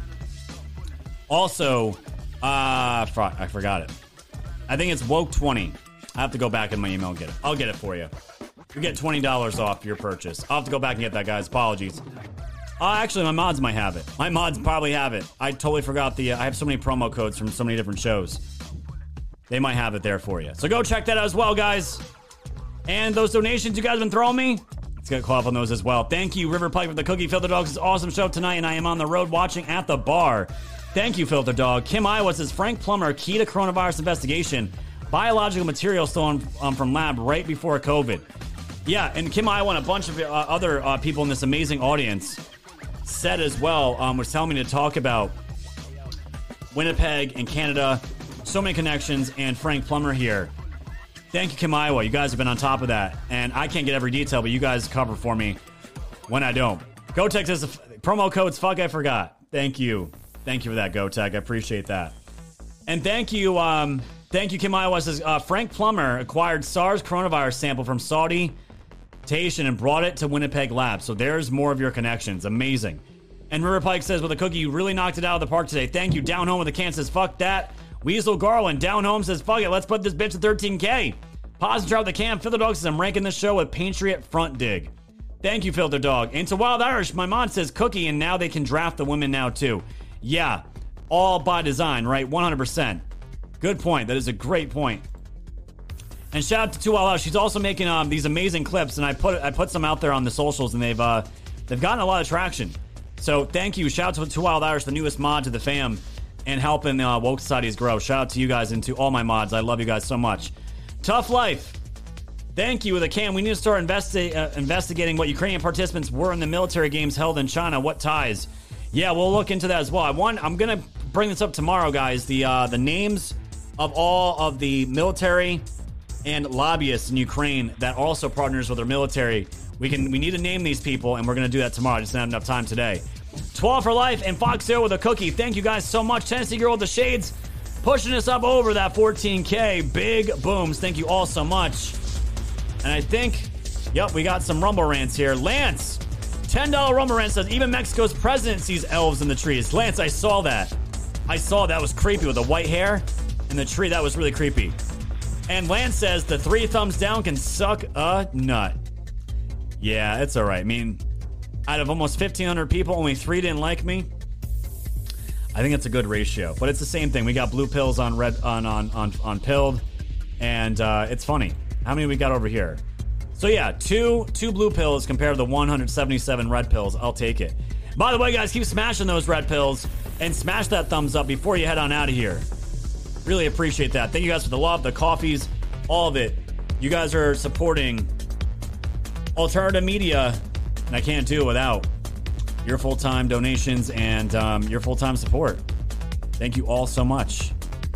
also, uh, I forgot it. I think it's woke twenty. I have to go back in my email and get it. I'll get it for you. You get twenty dollars off your purchase. I'll have to go back and get that, guys. Apologies. Uh, actually, my mods might have it. My mods probably have it. I totally forgot the... Uh, I have so many promo codes from so many different shows. They might have it there for you. So go check that out as well, guys. And those donations you guys have been throwing me, let's get caught up on those as well. Thank you, River Pike, for the Cookie Filter Dogs. It's an awesome show tonight, and I am on the road watching at the bar. Thank you, Filter Dog. Kim Iowa says, Frank Plummer, key to coronavirus investigation. Biological material stolen um, from lab right before COVID. Yeah, and Kim Iowa and a bunch of uh, other uh, people in this amazing audience said as well, um, was telling me to talk about Winnipeg and Canada. So many connections, and Frank Plummer here. Thank you, Kim Iowa. You guys have been on top of that. And I can't get every detail, but you guys cover for me when I don't. GoTech says, promo codes, fuck, I forgot. Thank you. Thank you for that, GoTech. I appreciate that. And thank you, um, thank you, Kim Iowa says, uh, Frank Plummer acquired SARS coronavirus sample from Saudi Tahitian and brought it to Winnipeg Lab. So there's more of your connections. Amazing. And River Pike says, with a cookie, you really knocked it out of the park today. Thank you. Down Home with a can says, fuck that. Weasel Garland, Down Home says, fuck it, let's put this bitch to thirteen K. Pause and drop the can. Filter Dog says, I'm ranking this show with Patriot Front Dig. Thank you, Filter Dog. And to Wild Irish, my mod says cookie, and now they can draft the women now too. Yeah, all by design, right? one hundred percent. Good point. That is a great point. And shout out to Two Wild Irish. She's also making um, these amazing clips, and I put I put some out there on the socials, and they've uh, they've gotten a lot of traction. So thank you. Shout out to Two Wild Irish, the newest mod to the fam, and helping uh, woke societies grow. Shout out to you guys and to all my mods. I love you guys so much. Tough Life. Thank you with a can. We need to start investi- uh, investigating what Ukrainian participants were in the military games held in China. What ties? Yeah, we'll look into that as well. I want, I'm going to bring this up tomorrow, guys. The uh, the names of all of the military and lobbyists in Ukraine that are also partners with our military. We can we need to name these people, and we're going to do that tomorrow. I just didn't have enough time today. twelve for life and Fox Zero with a cookie. Thank you guys so much. Tennessee Girl with the Shades pushing us up over that fourteen K. Big booms. Thank you all so much. And I think, yep, we got some Rumble rants here. Lance, ten dollar Rumble rant says, even Mexico's president sees elves in the trees. Lance, I saw that. I saw that was creepy with the white hair in the tree. That was really creepy. And Lance says, the three thumbs down can suck a nut. Yeah, it's all right. I mean, out of almost fifteen hundred people, only three didn't like me. I think it's a good ratio. But it's the same thing. We got blue pills on red on on on, on pilled. And uh, it's funny. How many we got over here? So yeah, two two blue pills compared to the one hundred seventy-seven red pills. I'll take it. By the way, guys, keep smashing those red pills and smash that thumbs up before you head on out of here. Really appreciate that. Thank you guys for the love, the coffees, all of it. You guys are supporting alternative media, and I can't do it without your full-time donations and um, your full-time support. Thank you all so much.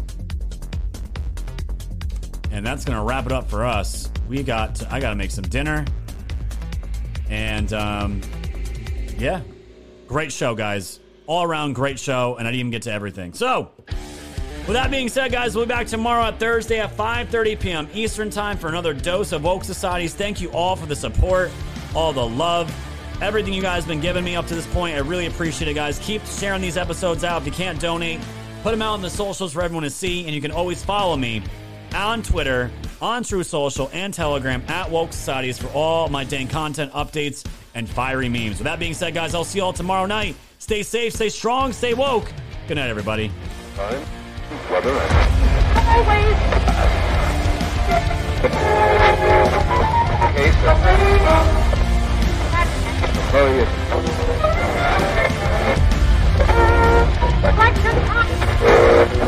And that's going to wrap it up for us. We got, to, I got to make some dinner. And, um, yeah, great show, guys. All around great show, and I didn't even get to everything. So, with that being said, guys, we'll be back tomorrow at Thursday at five thirty p.m. Eastern Time for another dose of Woke Societies. Thank you all for the support, all the love, everything you guys have been giving me up to this point. I really appreciate it, guys. Keep sharing these episodes out. If you can't donate, put them out on the socials for everyone to see, and you can always follow me on Twitter, on True Social, and Telegram at Woke Societies for all my dang content updates and fiery memes. With that being said, guys, I'll see you all tomorrow night. Stay safe, stay strong, stay woke. Good night, everybody. Time, weather, and... Case.